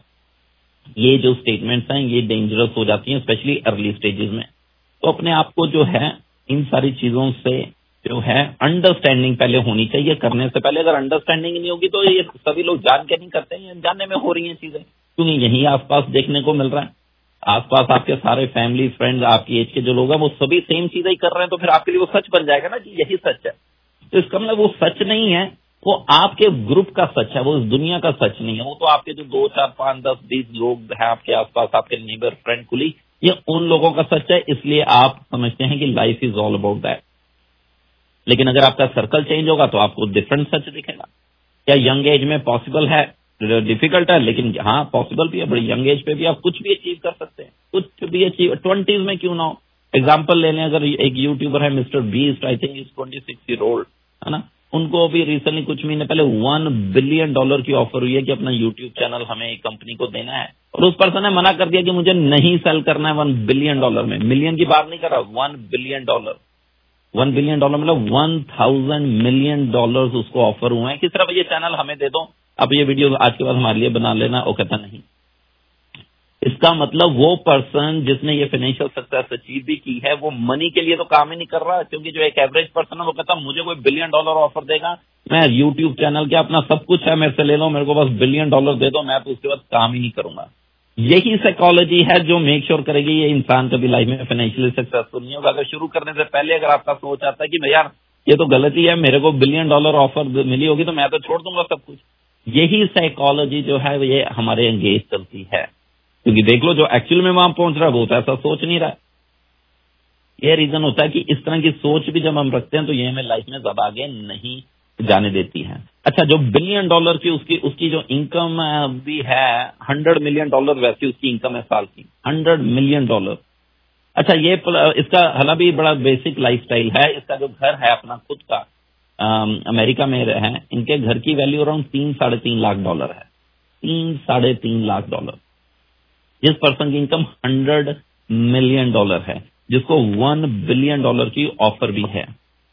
S17: ये जो स्टेटमेंट्स हैं ये डेंजरस हो जाती हैं स्पेशली अर्ली स्टेजेस में। तो अपने आप को जो है इन सारी चीजों से जो है अंडरस्टैंडिंग पहले होनी चाहिए करने से पहले। अगर अंडरस्टैंडिंग नहीं होगी तो ये सभी लोग जान के नहीं करते हैं, जानने में हो रही हैं चीजें, क्योंकि यही आसपास देखने को मिल रहा है। आसपास आपके सारे फैमिली फ्रेंड्स आपकी एज के जो लोग हैं वो सभी सेम चीजें ही कर रहे हैं, तो फिर आपके लिए वो सच बन जाएगा ना कि यही सच है। तो इसका मतलब वो सच नहीं है, वो आपके ग्रुप का सच है, वो इस दुनिया का सच नहीं है। वो तो आपके जो 2, 4, 5, 10, 20 लोग हैं आपके आसपास, आपके नेबर, फ्रेंड, कुली, ये उन लोगों का सच है, इसलिए आप समझते हैं कि life is all about that. लेकिन अगर आपका सर्कल चेंज होगा तो आपको डिफरेंट सच दिखेगा। क्या यंग एज में पॉसिबल है? डिफिकल्ट है, लेकिन हाँ पॉसिबल भी है। बड़ी यंग एज पे भी आप कुछ भी अचीव कर सकते हैं, कुछ भी अचीव 20s में क्यों ना हो। एग्जाम्पल ले लें, अगर एक यूट्यूबर है Mister Beast, I think is 26 year old, है ना, उनको अभी रिसेंटली कुछ महीने पहले $1 billion की ऑफर हुई है कि अपना यूट्यूब चैनल हमें एक कंपनी को देना है, और उस पर्सन ने मना कर दिया कि मुझे नहीं सेल करना है $1 billion में। मिलियन की बात नहीं कर रहा, $1 billion। $1 billion मतलब 1000 million उसको ऑफर हुए हैं कि सिर्फ ये चैनल हमें दे दो, अब ये वीडियो आज के बाद हमारे लिए बना लेना। वो कहता नहीं। इसका मतलब वो पर्सन जिसने ये फाइनेंशियल सक्सेस अचीव भी की है वो मनी के लिए तो काम ही नहीं कर रहा, क्योंकि जो एक एवरेज पर्सन है वो कहता मुझे कोई $1 billion ऑफर देगा, मैं यूट्यूब चैनल के अपना सब कुछ है मेरे से ले लो, मेरे को बस $1 billion दे दो, मैं तो उसके बाद काम ही नहीं करूंगा। यही साइकोलॉजी है जो मेक श्योर करेगी ये इंसान कभी लाइफ में फाइनेंशियली सक्सेसफुल नहीं होगा। अगर शुरू करने से पहले अगर आपका सोच आता है कि भैया ये तो गलती है, मेरे को $1 billion ऑफर मिली होगी तो मैं तो छोड़ दूंगा सब कुछ, यही साइकोलॉजी जो है ये हमारे एंगेज चलती है। क्योंकि देख लो जो एक्चुअल में वहां पहुंच रहा है वो तो ऐसा सोच नहीं रहा है। ये रीजन होता है कि इस तरह की सोच भी जब हम रखते हैं तो ये हमें लाइफ में ज्यादा आगे नहीं जाने देती है। अच्छा, जो $1 billion की उसकी जो इनकम भी है $100 million वैसी उसकी इनकम है साल की, $100 million। अच्छा, ये इसका हालांकि बड़ा बेसिक लाइफस्टाइल है। इसका जो घर है अपना खुद का अमेरिका में है, इनके घर की वैल्यू अराउंड $3-3.5 लाख है, $3-3.5 लाख। जिस पर्सन की इनकम $100 million है, जिसको $1 billion की ऑफर भी है।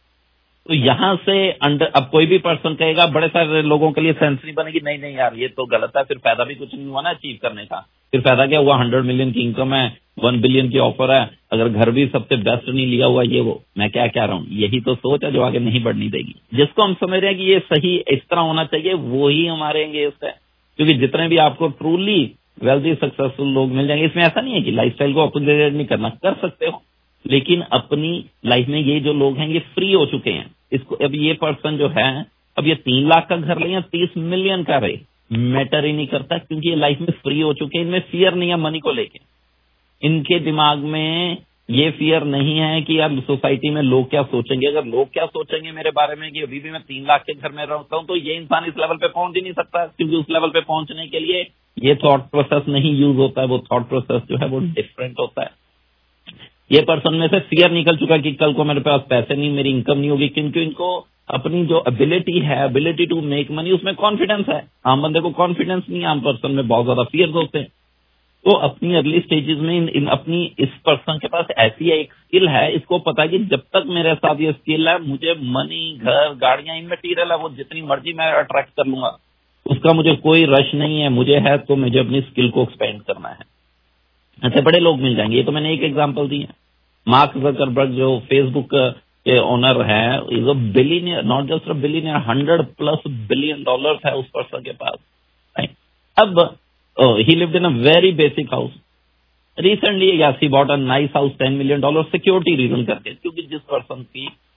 S17: तो यहां से अब कोई भी पर्सन कहेगा, बड़े सारे लोगों के लिए सेंस नहीं बनेगी, नहीं यार ये तो गलत है, फिर फायदा भी कुछ नहीं हुआ ना अचीव करने का। फिर फायदा क्या हुआ? 100 million की इनकम है, $1 billion की ऑफर है, अगर घर भी सबसे बेस्ट नहीं लिया हुआ ये वो, मैं क्या कह रहा हूँ। यही तो सोच है जो आगे नहीं बढ़नी देगी। जिसको हम समझ रहे हैं कि ये सही इस तरह होना चाहिए वो ही हमारे एंगेज है, क्योंकि जितने भी आपको ट्रूली वेल्दी सक्सेसफुल लोग मिल जाएंगे, इसमें ऐसा नहीं है कि लाइफस्टाइल को अपग्रेड नहीं करना, कर सकते हो, लेकिन अपनी लाइफ में ये जो लोग हैं ये फ्री हो चुके हैं। इसको अब ये पर्सन जो है अब ये 3 लाख का घर ले या 30 मिलियन का रहे, मैटर ही नहीं करता, क्योंकि ये लाइफ में फ्री हो चुके हैं। इनमें फियर नहीं है मनी को लेके, इनके दिमाग में ये फियर नहीं है कि अब सोसाइटी में लोग क्या सोचेंगे। अगर लोग क्या सोचेंगे मेरे बारे में कि अभी भी मैं 3 लाख के घर में रहता हूं, तो ये इंसान इस लेवल पे पहुंच ही नहीं सकता, क्योंकि उस लेवल पे पहुंचने के लिए ये थॉट प्रोसेस नहीं यूज होता है। वो थॉट प्रोसेस जो है वो डिफरेंट होता है। ये पर्सन में से फियर निकल चुका कि कल को मेरे पास पैसे नहीं, मेरी इनकम नहीं होगी, क्योंकि इनको अपनी जो एबिलिटी है, एबिलिटी टू मेक मनी, उसमें कॉन्फिडेंस है। आम बंदे को कॉन्फिडेंस नहीं है, आम पर्सन में बहुत ज्यादा फियर होते हैं। तो अपनी अर्ली स्टेजेस में अपनी इस पर्सन के पास ऐसी एक स्किल है, इसको पता है कि जब तक मेरे साथ ये स्किल है, मुझे मनी, घर, गाड़ियां, इमटेरियल है वो जितनी मर्जी मैं अट्रैक्ट कर लूंगा, उसका मुझे कोई रश नहीं है। मुझे है तो मुझे अपनी स्किल को एक्सपेंड करना है। ऐसे बड़े लोग मिल जाएंगे। ये तो मैंने एक एग्जांपल दी है। मार्क ज़करबर्ग जो फेसबुक के ओनर है, is a billionaire, not just a billionaire, $100+ billion है उस पर्सन के पास। अब he lived in a very basic house. Recently, yes, he bought a nice house, $10 million, security reason करके, क्योंकि जिस पर्सन की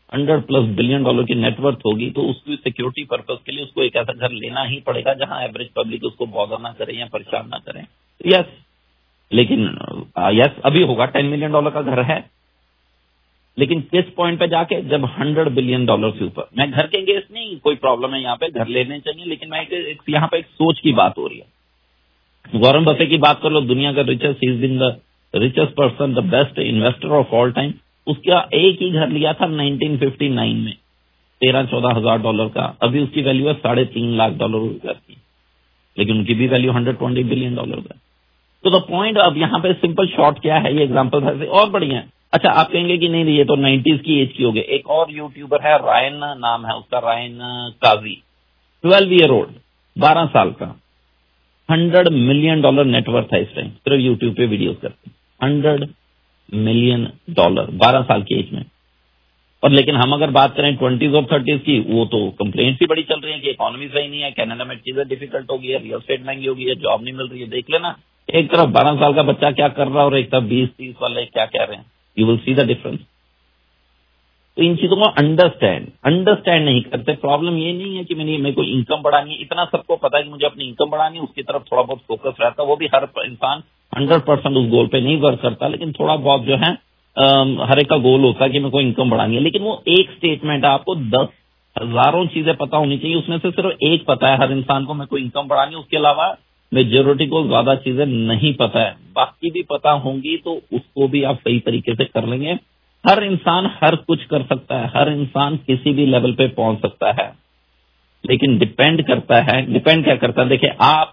S17: $100+ बिलियन की नेटवर्थ होगी, तो उसकी सिक्योरिटी पर्पज के लिए उसको एक ऐसा घर लेना ही पड़ेगा जहां एवरेज पब्लिक उसको बॉदर ना करे या परेशान ना करें। यस, लेकिन यस अभी होगा, $10 मिलियन का घर है, लेकिन किस पॉइंट पे जाके, जब $100 बिलियन से ऊपर। मैं घर के अगेंस्ट नहीं, कोई प्रॉब्लम है यहाँ पे, घर लेने चाहिए, लेकिन मैं यहाँ पे एक सोच की बात हो रही है। वॉरेन बफेट की बात कर लो, दुनिया का richest, he is been the richest person, the best investor of all time. उसका एक ही घर लिया था 1959 में $13-14 हजार का, अभी उसकी वैल्यू है $3.5 लाख घर की, लेकिन उनकी भी वैल्यू $120 बिलियन का। तो द पॉइंट, अब यहाँ पे सिंपल शॉर्ट क्या है, ये एग्जाम्पल ऐसे और बढ़िया है। अच्छा, आप कहेंगे कि नहीं ये तो 90s की एज की हो गई। एक और यूट्यूबर है, रायन नाम है उसका, रायन काजी, 12 ईयर ओल्ड, 12 साल का, $100 मिलियन नेटवर्थ है इस टाइम, सिर्फ यूट्यूब पे वीडियोस करते हैं, $100 मिलियन 12 साल की एज में। और लेकिन हम अगर बात करें 20s और 30s की, वो तो कंप्लेंट्स ही बड़ी चल रही है कि इकोनॉमी सही नहीं है, कनाडा में चीजें डिफिकल्ट हो गई है, रियल एस्टेट महंगी हो गई है, जॉब नहीं मिल रही है। देख लेना, एक तरफ 12 साल का बच्चा क्या कर रहा है और एक तरफ 20-30 वाले क्या कह रहे हैं, you will see the difference. तो इन चीजों को अंडरस्टैंड नहीं करते। प्रॉब्लम ये नहीं है कि मेरे को इनकम बढ़ानी है, इतना सबको पता है कि मुझे अपनी इनकम बढ़ानी है, उसकी तरफ थोड़ा बहुत फोकस रहता है। वो भी हर इंसान 100% उस गोल पे नहीं वर्क करता, लेकिन थोड़ा बहुत जो है हर एक का गोल होता है कि मेरे को इनकम बढ़ानी है। लेकिन वो एक स्टेटमेंट है, आपको 10 हजारों चीजें पता होनी चाहिए, उसमें से सिर्फ एक पता है हर इंसान को, मेरे को इनकम बढ़ानी है, उसके अलावा मेजोरिटी को ज्यादा चीजें नहीं पता है। बाकी भी पता होंगी तो उसको भी आप सही तरीके से कर लेंगे। हर इंसान हर कुछ कर सकता है, हर इंसान किसी भी लेवल पे पहुंच सकता है, लेकिन डिपेंड क्या करता है, देखिए आप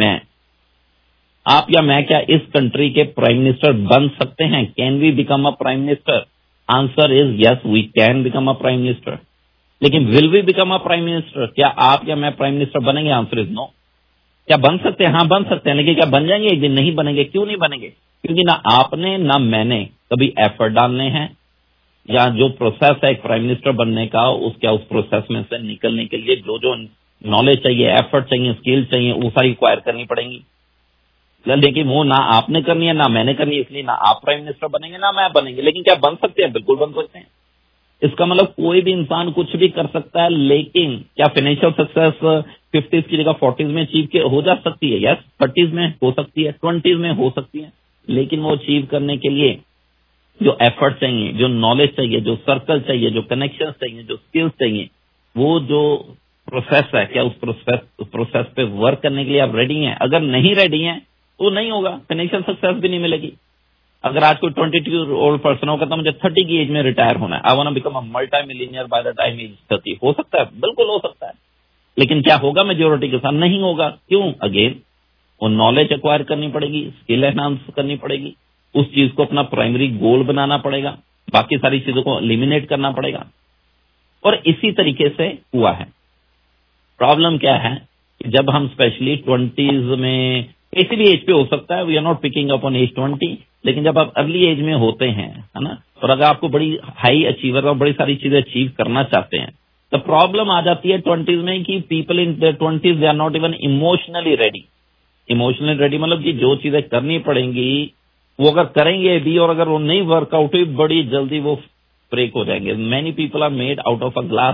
S17: या मैं क्या इस कंट्री के प्राइम मिनिस्टर बन सकते हैं? Can we become a prime minister? Answer is yes, we can become a prime minister. लेकिन will we become a prime minister? क्या आप या मैं प्राइम मिनिस्टर बनेंगे? Answer is no. क्या बन सकते हैं? हाँ बन सकते हैं, लेकिन क्या बन जाएंगे एक दिन? नहीं बनेंगे। क्यों नहीं बनेंगे? क्योंकि ना आपने ना मैंने कभी एफर्ट डालने हैं, या जो प्रोसेस है एक प्राइम मिनिस्टर बनने का, उस प्रोसेस में से निकलने के लिए जो नॉलेज चाहिए, एफर्ट चाहिए, स्किल चाहिए, वो सारी एक्वायर करनी पड़ेंगी। लेकिन वो ना आपने करनी है ना मैंने करनी है, इसलिए ना आप प्राइम मिनिस्टर बनेंगे ना मैं बनेंगे। लेकिन क्या बन सकते हैं? बिल्कुल बन सकते हैं। इसका मतलब कोई भी इंसान कुछ भी कर सकता है, लेकिन क्या फाइनेंशियल सक्सेस 50s की जगह 40s में अचीव हो जा सकती है? यस, 30s में हो सकती है, 20s में हो सकती है, लेकिन वो अचीव करने के लिए जो एफर्ट चाहिए, जो नॉलेज चाहिए, जो सर्कल चाहिए, जो कनेक्शन चाहिए, जो स्किल्स चाहिए, वो जो प्रोसेस है, क्या उस प्रोसेस पे वर्क करने के लिए आप रेडी हैं? अगर नहीं रेडी हैं तो नहीं होगा, फाइनेंशियल सक्सेस भी नहीं मिलेगी। अगर आज कोई 22 ओल्ड पर्सन होगा तो मुझे 30 की एज में रिटायर होना है, I want to become a multi millionaire by the time age 30, हो सकता है, बिल्कुल हो सकता है, लेकिन क्या होगा मेजोरिटी के साथ? नहीं होगा। क्यों? अगेन वो नॉलेज एक्वायर करनी पड़ेगी, स्किल एनहांस करनी पड़ेगी, उस चीज को अपना प्राइमरी गोल बनाना पड़ेगा, बाकी सारी चीजों को एलिमिनेट करना पड़ेगा। और इसी तरीके से हुआ है। प्रॉब्लम क्या है कि जब हम स्पेशली 20s में, किसी भी एज पे हो सकता है, we are not picking up on age 20, लेकिन जब आप अर्ली एज में होते हैं, है ना, और अगर आपको बड़ी हाई अचीवर और बड़ी सारी चीजें अचीव करना चाहते हैं, तो प्रॉब्लम आ जाती है 20s में कि people in their 20s they are not even emotionally ready. Emotionally ready मतलब कि जो चीजें करनी पड़ेंगी वो अगर करेंगे भी, और अगर वो नहीं वर्कआउट हुई, बड़ी जल्दी वो ब्रेक हो जाएंगे। Many people are made out of a glass.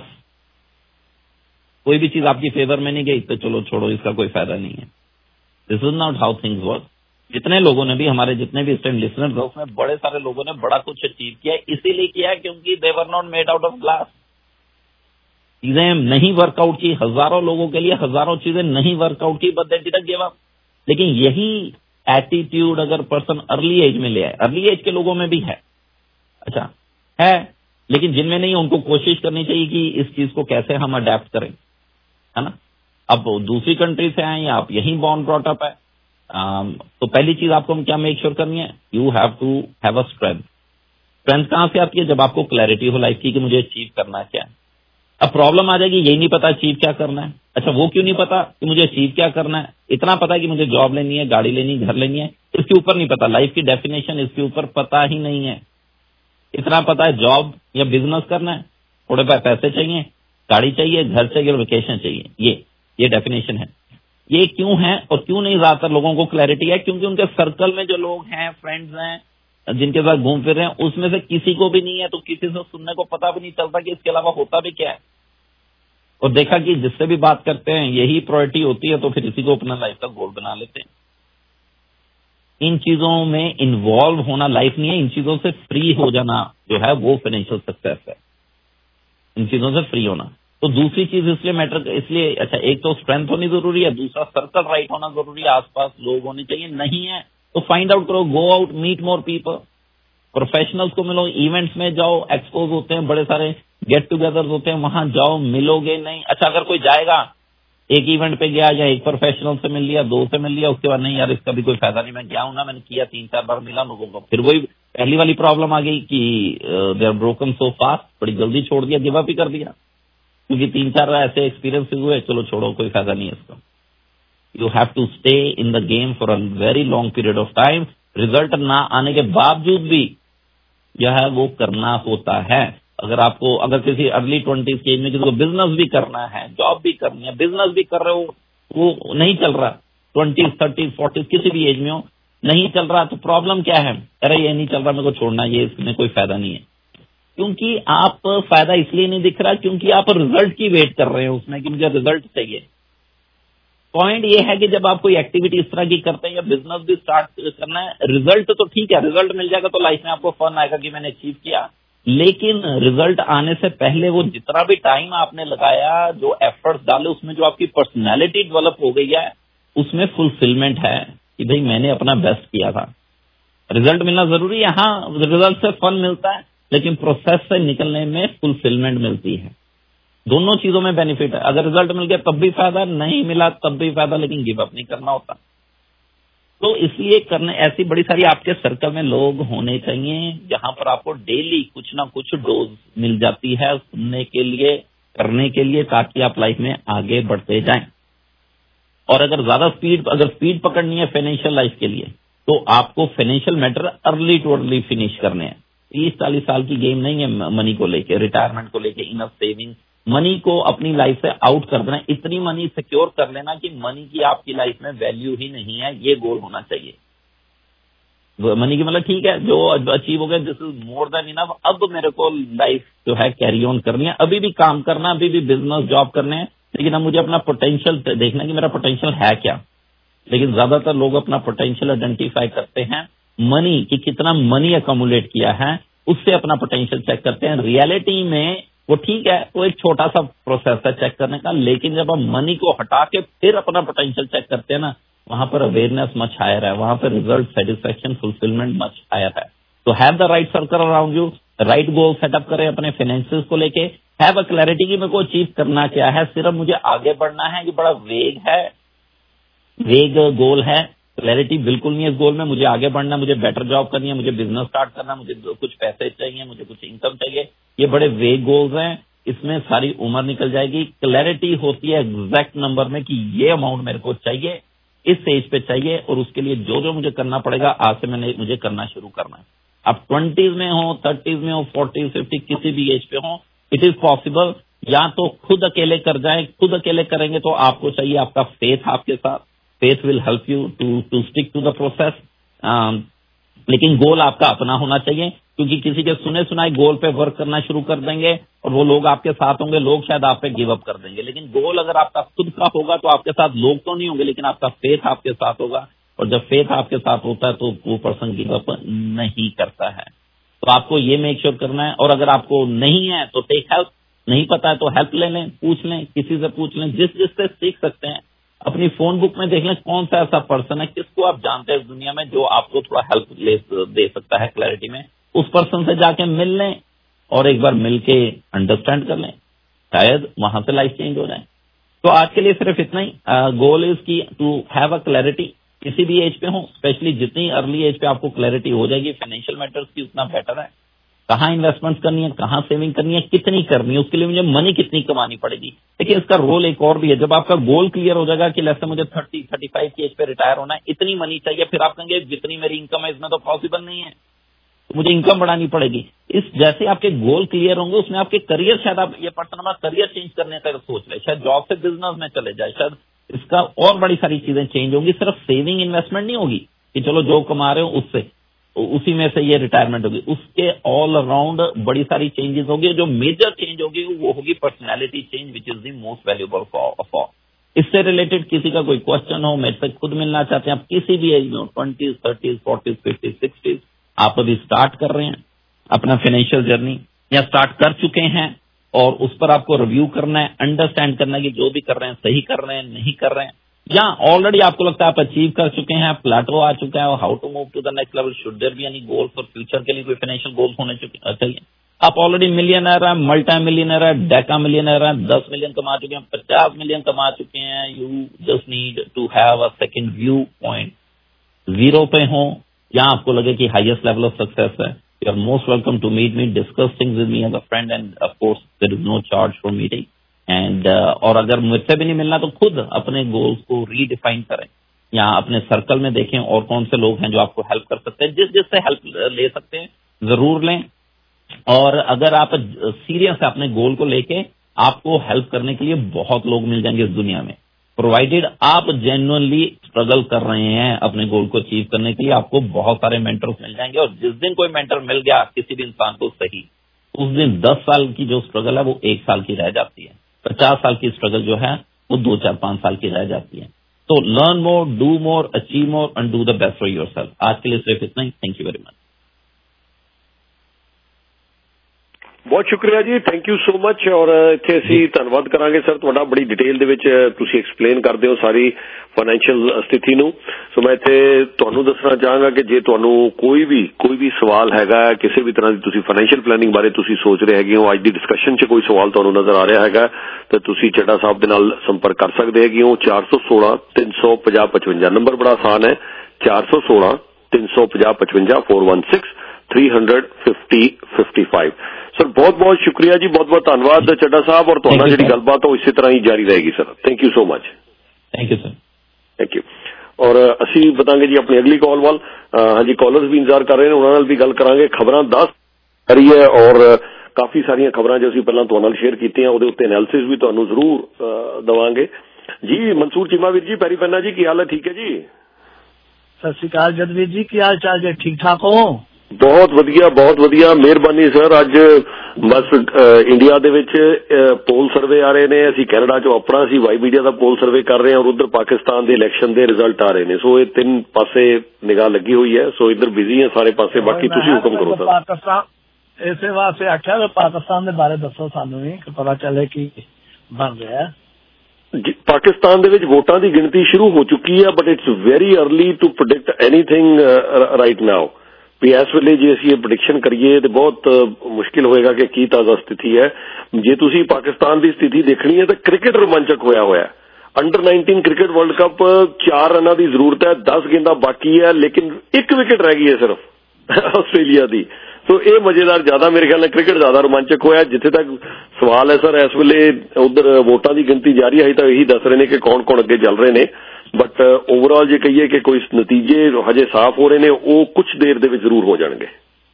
S17: कोई भी चीज आपकी फेवर में नहीं गई तो चलो छोड़ो, इसका कोई फायदा नहीं है। This is not how things work. जितने लोगों ने भी, हमारे जितने भी स्टैंड लिसनर्स हैं, उसमें बड़े सारे लोगों ने बड़ा कुछ अचीव किया है, इसीलिए किया है क्योंकि they were not made out of glass. चीजें नहीं वर्कआउट की, हजारों लोगों के लिए हजारों चीजें नहीं वर्कआउट की, but they didn't give up. लेकिन यही एटीट्यूड अगर पर्सन अर्ली एज में ले आए, अर्ली एज के लोगों में भी है, अच्छा है, लेकिन जिनमें नहीं, उनको कोशिश करनी चाहिए कि इस चीज को कैसे हम अडेप्ट करें, है ना। अब दूसरी कंट्री से आए या आप यहीं बॉर्न ब्रॉट अप है, तो पहली चीज आपको क्या मेक श्योर करनी है, you have to have a strength. Strength कहां से आती है? जब आपको क्लैरिटी हो लाइफ की कि मुझे अचीव करना क्या है। अब प्रॉब्लम आ जाएगी, यही नहीं पता अचीव क्या करना है। अच्छा, वो क्यों नहीं पता कि मुझे अचीव क्या करना है? इतना पता है कि मुझे जॉब लेनी है, गाड़ी लेनी, घर लेनी है, इसके ऊपर नहीं पता, लाइफ की डेफिनेशन इसके ऊपर पता ही नहीं है। इतना पता है जॉब या बिजनेस करना है, थोड़े पैसे चाहिए, गाड़ी चाहिए, घर चाहिए और वेकेशन चाहिए, ये डेफिनेशन है। ये क्यों है और क्यों नहीं ज्यादातर लोगों को क्लैरिटी है? क्योंकि उनके सर्कल में जो लोग हैं, फ्रेंड्स हैं, जिनके साथ घूम फिर रहे हैं, उसमें से किसी को भी नहीं है, तो किसी से सुनने को पता भी नहीं चलता कि इसके अलावा होता भी क्या है। और देखा कि जिससे भी बात करते हैं यही प्रायोरिटी होती है, तो फिर इसी को अपना लाइफ का गोल बना लेते हैं। इन चीजों में इन्वॉल्व होना लाइफ नहीं है, इन चीजों से फ्री हो जाना जो है वो फाइनेंशियल सक्सेस है, इन चीजों से फ्री होना। तो दूसरी चीज इसलिए मैटर, इसलिए अच्छा, एक तो स्ट्रेंथ होनी जरूरी है, दूसरा सर्कल राइट होना जरूरी है, आसपास लोग होने चाहिए। नहीं है तो फाइंड आउट करो, go out, meet more people, professionals को मिलो, इवेंट्स में जाओ, एक्सपोज होते हैं, बड़े सारे गेट टुगेदर होते हैं, वहां जाओ, मिलोगे नहीं। अच्छा, अगर कोई जाएगा, एक इवेंट पे गया या एक प्रोफेशनल से मिल लिया, दो से मिल लिया, उसके बाद नहीं यार इसका भी कोई फायदा नहीं, मैं गया हूं ना, मैंने किया 3-4 बार, मिला लोगों को, फिर वही पहली वाली प्रॉब्लम आ गई कि they are broken so fast, बड़ी जल्दी छोड़ दिया, गिव अप ही कर दिया, क्योंकि 3-4 ऐसे एक्सपीरियंसेस हुए, चलो छोड़ो, कोई फायदा नहीं है इसका। You have to stay in the game for a very long period of time. Result ना आने के बावजूद भी यह है वो करना होता है। अगर किसी अर्ली 20s के एज में किसी को बिजनेस भी करना है, जॉब भी करनी है, बिजनेस भी कर रहे हो, वो नहीं चल रहा, 20s, 30s, 40s किसी भी एज में हो, नहीं चल रहा, तो प्रॉब्लम क्या है? अरे ये नहीं चल रहा, मेरे को छोड़ना, ये इसमें कोई फायदा नहीं है। क्योंकि आप फायदा इसलिए नहीं दिख रहा क्योंकि आप रिजल्ट की वेट कर रहे हो उसमें कि मुझे रिजल्ट चाहिए। पॉइंट ये है कि जब आप कोई एक्टिविटी इस तरह की करते हैं या बिजनेस भी स्टार्ट करना है, रिजल्ट तो ठीक है, रिजल्ट मिल जाएगा तो लाइफ में आपको फन आएगा कि मैंने अचीव किया, लेकिन रिजल्ट आने से पहले वो जितना भी टाइम आपने लगाया, जो एफर्ट्स डाले, उसमें जो आपकी पर्सनैलिटी डेवलप हो गई है, उसमें फुलफिलमेंट है कि भाई मैंने अपना बेस्ट किया था। रिजल्ट मिलना जरूरी है, हाँ, रिजल्ट से फन मिलता है, लेकिन प्रोसेस से निकलने में फुलफिलमेंट मिलती है। दोनों चीजों में बेनिफिट है। अगर रिजल्ट मिल गया तब भी फायदा, नहीं मिला तब भी फायदा, लेकिन गिव अप नहीं करना होता। तो इसलिए ऐसी बड़ी सारी आपके सर्कल में लोग होने चाहिए जहां पर आपको डेली कुछ ना कुछ डोज मिल जाती है सुनने के लिए, करने के लिए, ताकि आप लाइफ में आगे बढ़ते जाएं। और अगर स्पीड पकड़नी है फाइनेंशियल लाइफ के लिए, तो आपको financial matter early to early finish करने हैं। 30-40 साल की गेम नहीं है मनी को लेके, रिटायरमेंट को लेके, इनफ सेविंग, मनी को अपनी लाइफ से आउट कर देना, इतनी मनी सिक्योर कर लेना कि मनी की आपकी लाइफ में वैल्यू ही नहीं है, ये गोल होना चाहिए। मनी की मतलब ठीक है, जो अचीव हो गया, this is more than enough, अब मेरे को लाइफ जो है कैरी ऑन करनी है, अभी भी काम करना, अभी भी बिजनेस जॉब करने हैं, लेकिन अब मुझे अपना पोटेंशियल देखना कि मेरा पोटेंशियल है क्या। लेकिन ज्यादातर लोग अपना पोटेंशियल आइडेंटिफाई करते हैं मनी कि कितना मनी अकोमुलेट किया है, उससे अपना पोटेंशियल चेक करते हैं। रियलिटी में वो ठीक है, वो एक छोटा सा प्रोसेस है चेक करने का, लेकिन जब हम मनी को हटा के फिर अपना पोटेंशियल चेक करते हैं ना, वहां पर अवेयरनेस मच हायर है, वहां पर result, satisfaction, fulfilment much higher है। तो have the right circle around you, right goal setup करें अपने फाइनेंसेस को लेके, हैव अ क्लैरिटी कि मेरे को अचीव करना क्या है, सिर्फ मुझे आगे बढ़ना है, ये बड़ा वेग गोल है, क्लैरिटी बिल्कुल नहीं है इस गोल में। मुझे आगे बढ़ना, मुझे बेटर जॉब करनी है, मुझे बिजनेस स्टार्ट करना, मुझे कुछ पैसे चाहिए, मुझे कुछ इनकम चाहिए, ये बड़े वेग गोल्स हैं, इसमें सारी उम्र निकल जाएगी। क्लैरिटी होती है एग्जैक्ट नंबर में कि ये अमाउंट मेरे को चाहिए, इस एज पे चाहिए, और उसके लिए जो जो मुझे करना पड़ेगा आज से मुझे करना शुरू करना है। आप 20s में हो, 30s में हो, 40, 50 किसी भी एज पे हो, इट इज पॉसिबल। या तो खुद अकेले कर जाए, खुद अकेले करेंगे तो आपको चाहिए आपका फेथ आपके साथ, faith will help you to stick to the process. लेकिन गोल आपका अपना होना चाहिए, क्योंकि किसी के सुने सुनाए गोल पे वर्क करना शुरू कर देंगे और वो लोग आपके साथ होंगे, लोग शायद आप पे गिव अप कर देंगे। लेकिन गोल अगर आपका खुद का होगा तो आपके साथ लोग तो नहीं होंगे, लेकिन आपका फेथ आपके साथ होगा, और जब फेथ आपके साथ होता है तो वो पर्सन गिव अप नहीं करता है। तो आपको ये मेक श्योर करना है। और अगर आपको नहीं है तो टेक हेल्प, नहीं पता है तो हेल्प ले लें, पूछ लें, किसी से पूछ लें, जिससे सीख सकते हैं। अपनी फोन बुक में देख लें कौन सा ऐसा पर्सन है, किसको आप जानते हैं इस दुनिया में जो आपको थोड़ा हेल्प दे सकता है क्लैरिटी में, उस पर्सन से जाके मिल लें और एक बार मिल के अंडरस्टैंड कर लें, शायद वहां से लाइफ चेंज हो जाए। तो आज के लिए सिर्फ इतना ही। Goal is key to have a clarity, किसी भी एज पे हो, स्पेशली जितनी अर्ली एज पे आपको क्लैरिटी हो जाएगी फाइनेंशियल मैटर्स की, उतना बेटर है। कहाँ इन्वेस्टमेंट करनी है, कहाँ सेविंग करनी है, कितनी करनी है, उसके लिए मुझे मनी कितनी कमानी पड़ेगी। लेकिन इसका रोल एक और भी है, जब आपका गोल क्लियर हो जाएगा कि जैसे मुझे 30-35 की एज पे रिटायर होना है, इतनी मनी चाहिए, फिर आप कहेंगे जितनी मेरी इनकम है इसमें तो पॉसिबल नहीं है, तो मुझे इनकम बढ़ानी पड़ेगी। इस जैसे आपके गोल क्लियर होंगे उसमें आपके करियर, शायद आप ये पर्सन अपना करियर चेंज करने का सोच रहे, शायद जॉब से बिजनेस में चले जाए, शायद इसका और बड़ी सारी चीजें चेंज होंगी। सिर्फ सेविंग इन्वेस्टमेंट नहीं होगी कि चलो जो कमा रहे हो उससे, उसी में से ये रिटायरमेंट होगी। उसके ऑल अराउंड बड़ी सारी चेंजेस होगी। जो मेजर चेंज होगी वो होगी personality change, which is the most valuable of all. इससे रिलेटेड किसी का कोई क्वेश्चन हो, मेरे से खुद मिलना चाहते हैं, आप किसी भी एज में हो, 20s, 30s, 40s, 50s, 60s, आप अभी स्टार्ट कर रहे हैं अपना फाइनेंशियल जर्नी या स्टार्ट कर चुके हैं और उस पर आपको रिव्यू करना है, अंडरस्टैंड करना है कि जो भी कर रहे हैं सही कर रहे हैं, नहीं कर रहे हैं, या ऑलरेडी आपको लगता है आप अचीव कर चुके हैं, प्लेटो आ चुका है, how to move to the next level, should there be any goal for future के लिए कोई फाइनेंशियल गोल्स होने चाहिए। आप ऑलरेडी मिलियनर है, मल्टी मिलियनर है, डेका मिलियनर है, 10 मिलियन कमा चुके हैं, 50 मिलियन कमा चुके हैं, you just need to have a second viewpoint. 0 पे हो या आपको लगे कि हाईएस्ट लेवल ऑफ सक्सेस है, you are most welcome to meet me, discuss things with me as a friend, and of course there is no charge for meeting. And और अगर मुझसे भी नहीं मिलना तो खुद अपने गोल्स को रीडिफाइन करें या अपने सर्कल में देखें और कौन से लोग हैं जो आपको हेल्प कर सकते हैं, जिससे हेल्प ले सकते हैं जरूर लें। और अगर आप सीरियस है अपने गोल को लेके, आपको हेल्प करने के लिए बहुत लोग मिल जाएंगे इस दुनिया में, प्रोवाइडेड आप जेन्युइनली स्ट्रगल कर रहे हैं अपने गोल को अचीव करने के लिए। आपको बहुत सारे मेंटर्स मिल जाएंगे और जिस दिन कोई मेंटर मिल गया किसी भी इंसान को सही, उस दिन 10 साल की जो स्ट्रगल है वो 1 साल की रह जाती है, 50 साल की स्ट्रगल जो है वो 2, 4, 5 साल की रह जाती है। तो learn more, do more, achieve more and do the best for yourself. आज के लिए सिर्फ इतना ही। Thank you very much.
S1: बहुत शुक्रिया जी, थैंक यू सो मच। और ਇੱਥੇ ਅਸੀਂ ਧੰਨਵਾਦ ਕਰਾਂਗੇ ਸਰ ਤੁਹਾਡਾ, ਬੜੀ ਡਿਟੇਲ ਦੇ ਵਿੱਚ ਤੁਸੀਂ ਐਕਸਪਲੇਨ ਕਰਦੇ ਹੋ ਸਾਰੀ ਫਾਈਨੈਂਸ਼ੀਅਲ ਸਥਿਤੀ ਨੂੰ। ਸੋ ਮੈਂ ਇੱਥੇ ਤੁਹਾਨੂੰ ਦੱਸਣਾ ਚਾਹਾਂਗਾ ਕਿ ਜੇ ਤੁਹਾਨੂੰ ਕੋਈ ਵੀ ਸਵਾਲ ਹੈਗਾ, ਕਿਸੇ ਵੀ ਤਰ੍ਹਾਂ ਦੀ ਤੁਸੀਂ ਫਾਈਨੈਂਸ਼ੀਅਲ ਪਲੈਨਿੰਗ ਬਾਰੇ ਤੁਸੀਂ ਸੋਚ ਰਹੇ ਹੈਗੇ ਹੋ, ਅੱਜ ਦੀ ਡਿਸਕਸ਼ਨ 'ਚ ਕੋਈ ਸਵਾਲ ਤੁਹਾਨੂੰ ਨਜ਼ਰ ਆ ਰਿਹਾ ਹੈਗਾ ਤਾਂ ਤੁਸੀਂ ਚੱਡਾ ਸਾਹਿਬ ਦੇ ਨਾਲ ਸੰਪਰਕ ਕਰ ਸਕਦੇ ਹੈਗੇ ਹੋ। 416 350 55 ਨੰਬਰ ਬੜਾ ਆਸਾਨ ਹੈ, 416 350 55 416 300 50 55। सर बहुत बहुत शुक्रिया जी, बहुत बहुत धन्यवाद ਚੱਡਾ ਸਾਹਿਬ, और ਤੁਹਾਡਾ ਜਿਹੜੀ ਗੱਲਬਾਤ ਉਹ ਇਸੇ ਤਰ੍ਹਾਂ ਹੀ ਜਾਰੀ ਰਹੇਗੀ sir. Thank you so much.
S17: Thank you sir.
S1: Thank you. और ਅਸੀਂ ਬਤਾਂਗੇ ਜੀ ਆਪਣੀ ਅਗਲੀ ਕਾਲ ਵੱਲ। ਹਾਂਜੀ, ਕਾਲਰਸ ਵੀ ਇੰਤਜ਼ਾਰ ਕਰ ਰਹੇ ਨੇ, ਉਹਨਾਂ ਨਾਲ ਵੀ ਗੱਲ ਕਰਾਂਗੇ। ਖਬਰਾਂ 10 ਆ ਰਹੀ ਹੈ ਔਰ ਕਾਫੀ ਸਾਰੀਆਂ ਖਬਰਾਂ ਜੋ ਅਸੀਂ ਪਹਿਲਾਂ ਤੁਹਾਡੇ ਨਾਲ ਸ਼ੇਅਰ ਕੀਤੀਆਂ ਉਹਦੇ ਉੱਤੇ ਐਨਾਲਿਸਿਸ ਵੀ ਤੁਹਾਨੂੰ ਜ਼ਰੂਰ ਦਵਾਂਗੇ ਜੀ। ਮਨਸੂਰ ਚੀਮਾ ਵੀਰ ਜੀ, ਪੈਰੀ ਪੈਨਾ ਜੀ, ਕੀ ਹਾਲ ਹੈ? ਠੀਕ ਹੈ ਜੀ।
S18: ਸਤਿ ਸ਼੍ਰੀ ਅਕਾਲ ਜਦਵੀਰ ਜੀ, ਕੀ ਹਾਲ ਚਾਲ ਜੀ? ਠੀਕ ਠਾਕ ਹੋ?
S1: ਬਹੁਤ ਵਧੀਆ, ਮਿਹਰਬਾਨੀ ਸਰ। ਅੱਜ ਬਸ ਇੰਡੀਆ ਦੇ ਵਿੱਚ ਪੋਲ ਸਰਵੇ ਆ ਰਹੇ ਨੇ, ਅਸੀਂ ਕੈਨੇਡਾ ਚੋਂ ਆਪਣਾ ਅਸੀਂ ਵਾਈ ਮੀਡੀਆ ਦਾ ਪੋਲ ਸਰਵੇ ਕਰ ਰਹੇ ਹਾਂ, ਔਰ ਉਧਰ ਪਾਕਿਸਤਾਨ ਦੇ ਇਲੈਕਸ਼ਨ ਦੇ ਰਿਜ਼ਲਟ ਆ ਰਹੇ ਨੇ। ਸੋ ਇਹ 3 ਪਾਸੇ ਨਿਗਾਹ ਲੱਗੀ ਹੋਈ ਹੈ। ਸੋ ਇੱਧਰ ਬਿਜ਼ੀ ਹੈ ਸਾਰੇ ਪਾਸੇ, ਬਾਕੀ ਤੁਸੀਂ ਹੁਕਮ ਕਰੋ ਸਰ।
S18: ਪਾਕਿਸਤਾਨ ਇਸੇ ਵਾਸਤੇ ਆਖਿਆ ਕਿ ਪਾਕਿਸਤਾਨ ਦੇ ਬਾਰੇ ਦੱਸੋ ਸਾਨੂੰ ਵੀ, ਕਿ ਪਤਾ ਚੱਲੇ ਕੀ ਬਣ ਰਿਹਾ।
S1: ਪਾਕਿਸਤਾਨ ਦੇ ਵਿੱਚ ਵੋਟਾਂ ਦੀ ਗਿਣਤੀ ਸ਼ੁਰੂ ਹੋ ਚੁੱਕੀ ਹੈ, but it's very early to predict anything right now. ਵੀ ਇਸ ਵੇਲੇ ਜੇ ਅਸੀਂ ਇਹ ਪ੍ਰੈਡਿਕਸ਼ਨ ਕਰੀਏ ਤੇ ਬਹੁਤ ਮੁਸ਼ਕਿਲ ਹੋਏਗਾ ਕਿ ਕੀ ਤਾਜ਼ਾ ਸਥਿਤੀ ਹੈ। ਜੇ ਤੁਸੀਂ ਪਾਕਿਸਤਾਨ ਦੀ ਸਥਿਤੀ ਦੇਖਣੀ ਹੈ ਤਾਂ ਕ੍ਰਿਕਟ ਰੋਮਾਂਚਕ ਹੋਇਆ ਹੋਇਆ। ਅੰਡਰ 19 ਕ੍ਰਿਕਟ ਵਰਲਡ ਕੱਪ 4 ਰਨਾਂ ਦੀ ਜ਼ਰੂਰਤ ਹੈ, 10 ਗੇਂਦਾਂ ਬਾਕੀ ਹੈ, ਲੇਕਿਨ 1 ਵਿਕਟ ਰਹਿ ਗਈ ਹੈ ਸਿਰਫ ਆਸਟ੍ਰੇਲੀਆ ਦੀ। ਸੋ ਇਹ ਮਜ਼ੇਦਾਰ ਜ਼ਿਆਦਾ, ਮੇਰੇ ਖਿਆਲ ਨਾਲ ਕ੍ਰਿਕਟ ਜ਼ਿਆਦਾ ਰੋਮਾਂਚਕ ਹੋਇਆ। ਜਿੱਥੇ ਤੱਕ ਸਵਾਲ ਹੈ ਸਰ, ਇਸ ਵੇਲੇ ਉਧਰ ਵੋਟਾਂ ਦੀ ਗਿਣਤੀ ਜਾਰੀ ਹੈ ਤਾਂ ਇਹੀ ਦੱਸ ਰਹੇ ਨੇ ਕਿ ਕੌਣ ਕੌਣ ਅੱਗੇ ਚੱਲ ਰਹੇ ਨੇ, ਬਟ ਓਵਰਆਲ ਜੇ ਕਹੀਏ ਕਿ ਕੋਈ ਨਤੀਜੇ ਹਜੇ ਸਾਫ਼ ਹੋ ਰਹੇ ਨੇ, ਉਹ ਕੁਝ ਦੇਰ ਦੇ ਵਿੱਚ ਜ਼ਰੂਰ ਹੋ ਜਾਣਗੇ।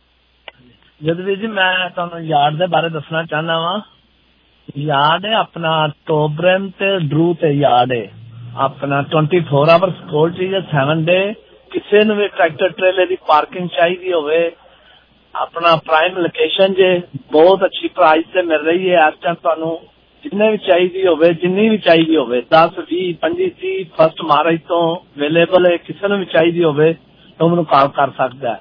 S18: ਜਦਵੀਰ ਜੀ, ਮੈਂ ਤੁਹਾਨੂੰ ਯਾਰਡ ਦੇ ਬਾਰੇ ਦੱਸਣਾ ਚਾਹੁੰਦਾ ਵਾਂ। ਯਾਰਡ ਹੈ ਆਪਣਾ ਟੋਬਰਨ ਤੇ ਡਰੂ ਤੇ ਯਾਰਡ ਹੈ ਆਪਣਾ 24 ਆਵਰਸ ਕੋਲ ਚੀਜ਼ 7 ਡੇ। ਕਿਸੇ ਨੂੰ ਵੀ ਟਰੈਕਟਰ ਟ੍ਰੇਲਰ ਦੀ ਪਾਰਕਿੰਗ ਚਾਹੀਦੀ ਹੋਵੇ, ਆਪਣਾ ਪ੍ਰਾਈਮ ਲੋਕੇਸ਼ਨ ਜੇ, ਬਹੁਤ ਅੱਛੀ ਪ੍ਰਾਈਸ ਤੇ ਮਿਲ ਰਹੀ ਹੈ ਇਸ ਟਾਈਮ। ਤੁਹਾਨੂੰ ਜਿੰਨੇ ਵੀ ਚਾਹੀਦੀ ਹੋਵੇ, ਜਿੰਨੀ ਵੀ ਚਾਹੀਦੀ ਹੋਵੇ, 10, 20, 25, 30 ਫਸਟ ਮਾਰਚ ਤੋਂ ਅਵੇਲੇਬਲ ਹੈ। ਕਿਸੇ ਨੂੰ ਵੀ ਚਾਹੀਦੀ ਹੋਵੇ ਤਾਂ ਮੈਨੂੰ ਕਾਲ ਕਰ ਸਕਦਾ ਹੈ।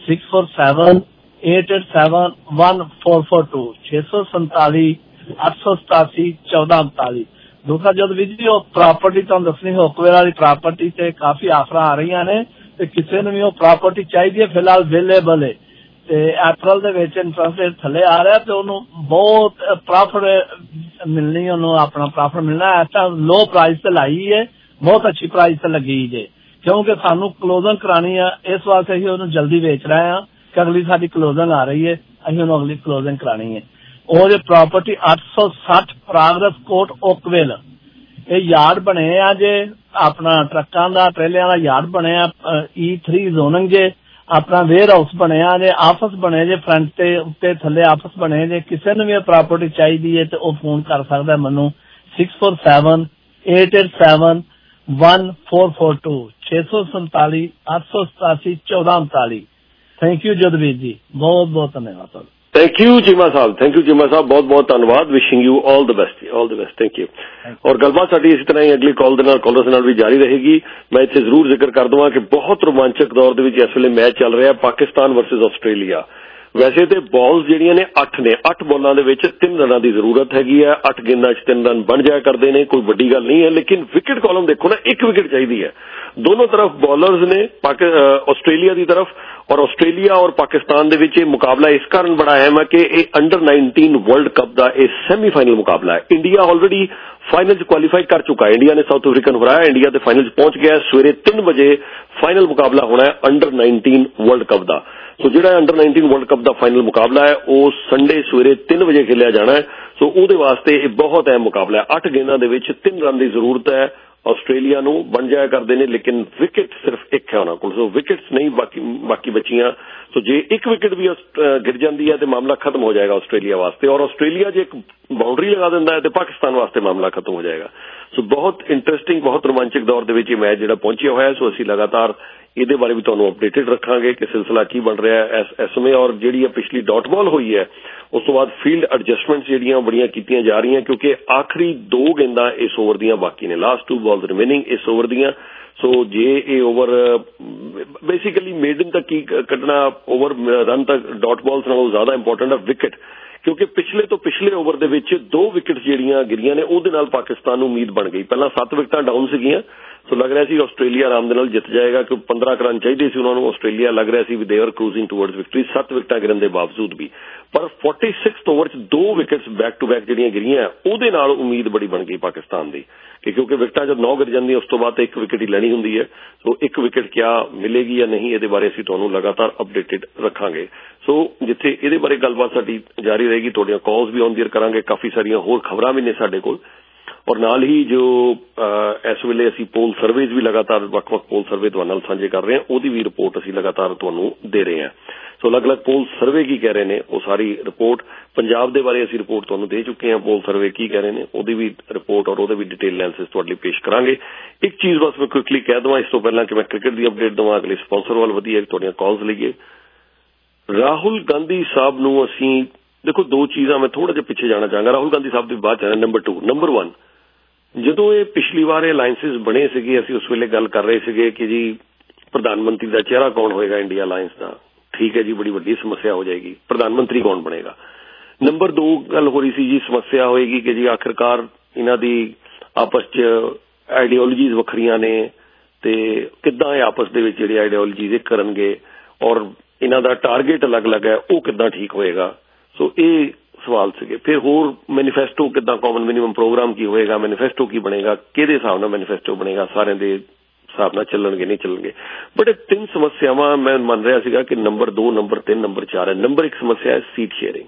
S18: 647-887-1442 647 887 1442। ਦੂਸਰਾ ਜਦ ਵੀ ਜੀ ਉਹ ਪ੍ਰਾਪਰਟੀ ਤੁਹਾਨੂੰ ਦੱਸਣੀ, ਹੋਕਵੇਲ ਵਾਲੀ ਪ੍ਰਾਪਰਟੀ ਤੇ ਕਾਫੀ ਆਫਰਾਂ ਆ ਰਹੀਆਂ ਨੇ ਤੇ ਕਿਸੇ ਨੂੰ ਵੀ ਉਹ ਪ੍ਰਾਪਰਟੀ ਚਾਹੀਦੀ ਹੈ ਫਿਲਹਾਲ ਅਵੇਲੇਬਲ ਹੈ। ਤੇ ਅਪ੍ਰੈਲ ਦੇ ਵਿੱਚ ਇੰਟਰਸਟ ਰੇਟ ਥੱਲੇ ਆ ਰਿਹਾ ਤੇ ਉਹਨੂੰ ਬਹੁਤ ਪ੍ਰੋਫਿਟ ਮਿਲਣੀ, ਉਹਨੂੰ ਆਪਣਾ ਪ੍ਰੋਫਿਟ ਮਿਲਣਾ। ਐਸਾ ਲੋ ਪ੍ਰਾਈਸ ਤੇ ਲਾਈ ਹੈ, ਬਹੁਤ ਅੱਛੀ ਪ੍ਰਾਈਸ ਤੇ ਲੱਗੀ ਜੇ, ਕਿਉਂਕਿ ਸਾਨੂੰ ਕਲੋਜ਼ਿੰਗ ਕਰਾਣੀ ਆ। ਇਸ ਵਾਸਤੇ ਅਸੀਂ ਉਹਨੂੰ ਜਲਦੀ ਵੇਚ ਰਹੇ ਹਾਂ ਕਿ ਅਗਲੀ ਸਾਡੀ ਕਲੋਜ਼ਿੰਗ ਆ ਰਹੀ ਹੈ, ਅਸੀਂ ਉਹਨੂੰ ਅਗਲੀ ਕਲੋਜ਼ਿੰਗ ਕਰਾਣੀ ਹੈ। ਉਹ ਜੇ ਪ੍ਰਾਪਰਟੀ 860 ਪ੍ਰਾਗਰਸ ਕੋਟ ਓਕਵੇਲ, ਇਹ ਯਾਰਡ ਬਣੇ ਆ ਜੇ ਆਪਣਾ ਟਰੱਕਾਂ ਦਾ, ਟ੍ਰੇਲਿਆਂ ਦਾ ਯਾਰਡ ਬਣਿਆ। E3 ਜ਼ੋਨਿੰਗ ਜੇ, ਆਪਣਾ ਵੇਅਰ ਹਾਊਸ ਬਣਿਆ ਜੇ, ਆਫਿਸ ਬਣੇ ਜੇ, ਫਰੰਟ ਤੇ ਉੱਤੇ ਥੱਲੇ ਆਫਿਸ ਬਣੇ ਜੇ। ਕਿਸੇ ਨੂੰ ਵੀ ਪ੍ਰਾਪਰਟੀ ਚਾਹੀਦੀ ਹੈ ਤੇ ਉਹ ਫੋਨ ਕਰ ਸਕਦਾ ਮੈਨੂੰ 647-887-1442 647 887 1442। थैंक यू जदवीर जी, बहुत बहुत धन्यवाद।
S1: थैंक यू चीमा साहब, थैंक यू चीमा साहब, बहुत बहुत धन्यवाद। Wishing you all the best, all the best, thank you. और गलबात साडी इसी तरह ही अगली कॉलर्स नाल भी जारी रहेगी। मैं इत्थे जरूर जिक्र कर दवां कि बहुत रोमांचक दौर दे विच इस वेले मैच चल रहा है पाकिस्तान वर्सेस आस्ट्रेलिया। वैसे तो बॉल्स ਜਿਹੜੀਆਂ ਨੇ 8 ਨੇ, 8 बॉलों ਦੇ ਵਿੱਚ 3 रਨਾਂ ਦੀ ਜ਼ਰੂਰਤ ਹੈਗੀ ਹੈ। 8 गेंदां 'ਚ 3 रन बन जाया करते हैं, कोई बड़ी गल नहीं है। लेकिन विकेट कॉलम देखो ना, 1 विकेट चाहिए है। दोनों तरफ बॉलर्स ने आस्ट्रेलिया की तरफ, और आस्ट्रेलिया और पाकिस्तान दे विच मुकाबला इस कारण बड़ा अहम है कि यह अंडर-19 वर्ल्ड कप का यह सैमीफाइनल मुकाबला है। इंडिया ऑलरेडी फाइनल च क्वालीफाई कर चुका है। इंडिया ने साउथ अफ्रीका को हराया, इंडिया के फाइनल च पहुंच गया है। सवेरे 3 बजे फाइनल मुकाबला होना है अंडर-19 वर्ल्ड कप का। सो जो अंडर-19 वर्ल्ड कप का फाइनल मुकाबला है वो संडे सवेरे 3 बजे खेलिया जाना है। सो उसदे वास्ते यह बहुत अहम मुकाबला है। 8 गेंदा दे विच 3 रन की जरूरत है आस्ट्रेलिया नूं, बन जाया करते हैं। लेकिन विकेट सिर्फ एक है उन्होंने कोल, सो विकेट्स नहीं बाकी बचियां। सो जे 1 विकेट भी गिर जाती है तो मामला खत्म हो जाएगा आस्ट्रेलिया वास्ते, और आस्ट्रेलिया जो एक बाउंड्री लगा देता है तो पाकिस्तान वास्ते मामला खत्म हो जाएगा। सो बहुत इंटरेस्टिंग, बहुत रोमांचक दौर के विच मैच जो पहुंचा हुआ है। सो असीं लगातार ਇਹਦੇ ਬਾਰੇ भी ਤੁਹਾਨੂੰ अपडेटेड रखांगे कि सिलसिला की बन रहा है इस समय। और जी पिछली डॉट बॉल हुई है उस तो बाद फील्ड एडजस्टमेंट जी बड़ियां कीतियां जा रही हैं, क्योंकि आखिरी 2 गेंदा इस ओवर दियां बाकी ने, लास्ट 2 बॉल्स रिमेनिंग इस ओवर दियां। सो जे ये ओवर बेसिकली मेडन तक की कटना, ओवर रन तक डॉट बॉल्स नालों ज्यादा इंपोर्टेंट है विकेट, क्योंकि पिछले तो पिछले ओवर दे विच 2 विकेट ਜਿਹੜੀਆਂ गिरियां ने ਉਹਦੇ ਨਾਲ पाकिस्तान ਨੂੰ उम्मीद बन गई। पहला 7 विकेटां डाउन ਸੀਗੀਆਂ, सो लग रहा सी आस्ट्रेलिया आराम दे नाल जित जाएगा, क्योंकि 15 रन चाहिए सी उन्होंने। आस्ट्रेलिया लग रहा सी भी देवर क्रूजिंग टूवर्ड्स विक्ट्री 7 विकेटां गिरन के बावजूद भी। पर 46 ओवर च 2 विकेट्स बैक टू बैक ਜਿਹੜੀਆਂ गिरियां ਉਹਦੇ ਨਾਲ उम्मीद बड़ी बन गई पाकिस्तान की, क्योंकि विकेटां जब 9 गिर जाती उस तो बाद 1 विकेट ही लैनी होंदी है। सो 1 विकेट क्या मिलेगी या नहीं, ये बारे असीं तुहानूं लगातार अपडेटेड रखांगे। सो जिथे ये बारे गलबात साडी जारी रहेगी, तुहाडीआं कॉल्स भी ऑन दी एयर करांगे, काफ़ी सारियां होर खबरां भी ने साडे कोल, और नाल ही जो इस वेले असीं पोल सर्वेज भी लगातार वक्-वक् पोल सर्वे तुहाडे नाल साझे कर रहे हैं, ਉਹਦੀ भी रिपोर्ट असीं लगातार तुहानूं दे रहे हैं। सो अलग-अलग पोल सर्वे की कह रहे हैं वो सारी रिपोर्ट, पंजाब के बारे असीं रिपोर्ट तुहानूं दे चुके हैं, पोल सर्वे की कह रहे हैं ਉਹਦੀ भी रिपोर्ट और ਉਹਦੇ भी डिटेल एनालिसिस तुहाडे लई पेश करांगे। एक चीज़ बस मैं क्विकली कह देवां इस तो पहला कि मैं क्रिकेट की अपडेट देवां, अगले स्पॉन्सर वाल वधिए तुहाडीआं कॉल्स लईए। राहुल गांधी साहब नूं असीं देखो 2 चीज़ां मैं थोड़ा जिहा पिछे जाना चाहांगा। राहुल गांधी साहब की बात है नंबर 2। नंबर 1, ਜਦੋਂ ਇਹ ਪਿਛਲੀ ਵਾਰ ਅਲਾਇੰਸਿਸ ਬਣੇ ਸੀਗੇ, ਅਸੀਂ ਉਸ ਵੇਲੇ ਗੱਲ ਕਰ ਰਹੇ ਸੀਗੇ ਕਿ ਜੀ ਪ੍ਰਧਾਨ ਮੰਤਰੀ ਦਾ ਚਿਹਰਾ ਕੌਣ ਹੋਏਗਾ ਇੰਡੀਆ ਅਲਾਇੰਸ ਦਾ। ਠੀਕ ਹੈ ਜੀ, ਬੜੀ ਵੱਡੀ ਸਮੱਸਿਆ ਹੋ ਜਾਏਗੀ, ਪ੍ਰਧਾਨ ਮੰਤਰੀ ਕੌਣ ਬਣੇਗਾ। ਨੰਬਰ 2 ਗੱਲ ਹੋ ਰਹੀ ਸੀ ਜੀ, ਸਮੱਸਿਆ ਹੋਏਗੀ ਕਿ ਜੀ ਆਖਿਰਕਾਰ ਇਹਨਾਂ ਦੀ ਆਪਸ 'ਚ ਆਈਡੀਓਲੋਜੀਜ਼ ਵੱਖਰੀਆਂ ਨੇ ਤੇ ਕਿੱਦਾਂ ਇਹ ਆਪਸ ਦੇ ਵਿੱਚ ਜਿਹੜੀ ਆਈਡੀਓਲੋਜੀਜ਼ ਇੱਕ ਕਰਨਗੇ, ਔਰ ਇਹਨਾਂ ਦਾ ਟਾਰਗੇਟ ਅਲੱਗ-ਅਲੱਗ ਹੈ, ਉਹ ਕਿੱਦਾਂ ਠੀਕ ਹੋਏਗਾ। ਸੋ ਇਹ सवाल से। फिर होर मैनीफेस्टो कितना, कॉमन मिनिमम प्रोग्राम की होएगा, मैनीफेस्टो की बनेगा, किहदे हिसाब नाल मैनीफेस्टो बनेगा, सारे दे हिसाब नाल चलणगे नहीं चलणगे। बट 3 समस्यावां मैं मन रहा सीगा कि नंबर 2, नंबर 3, नंबर 4 है। नंबर 1 समस्या है सीट शेयरिंग।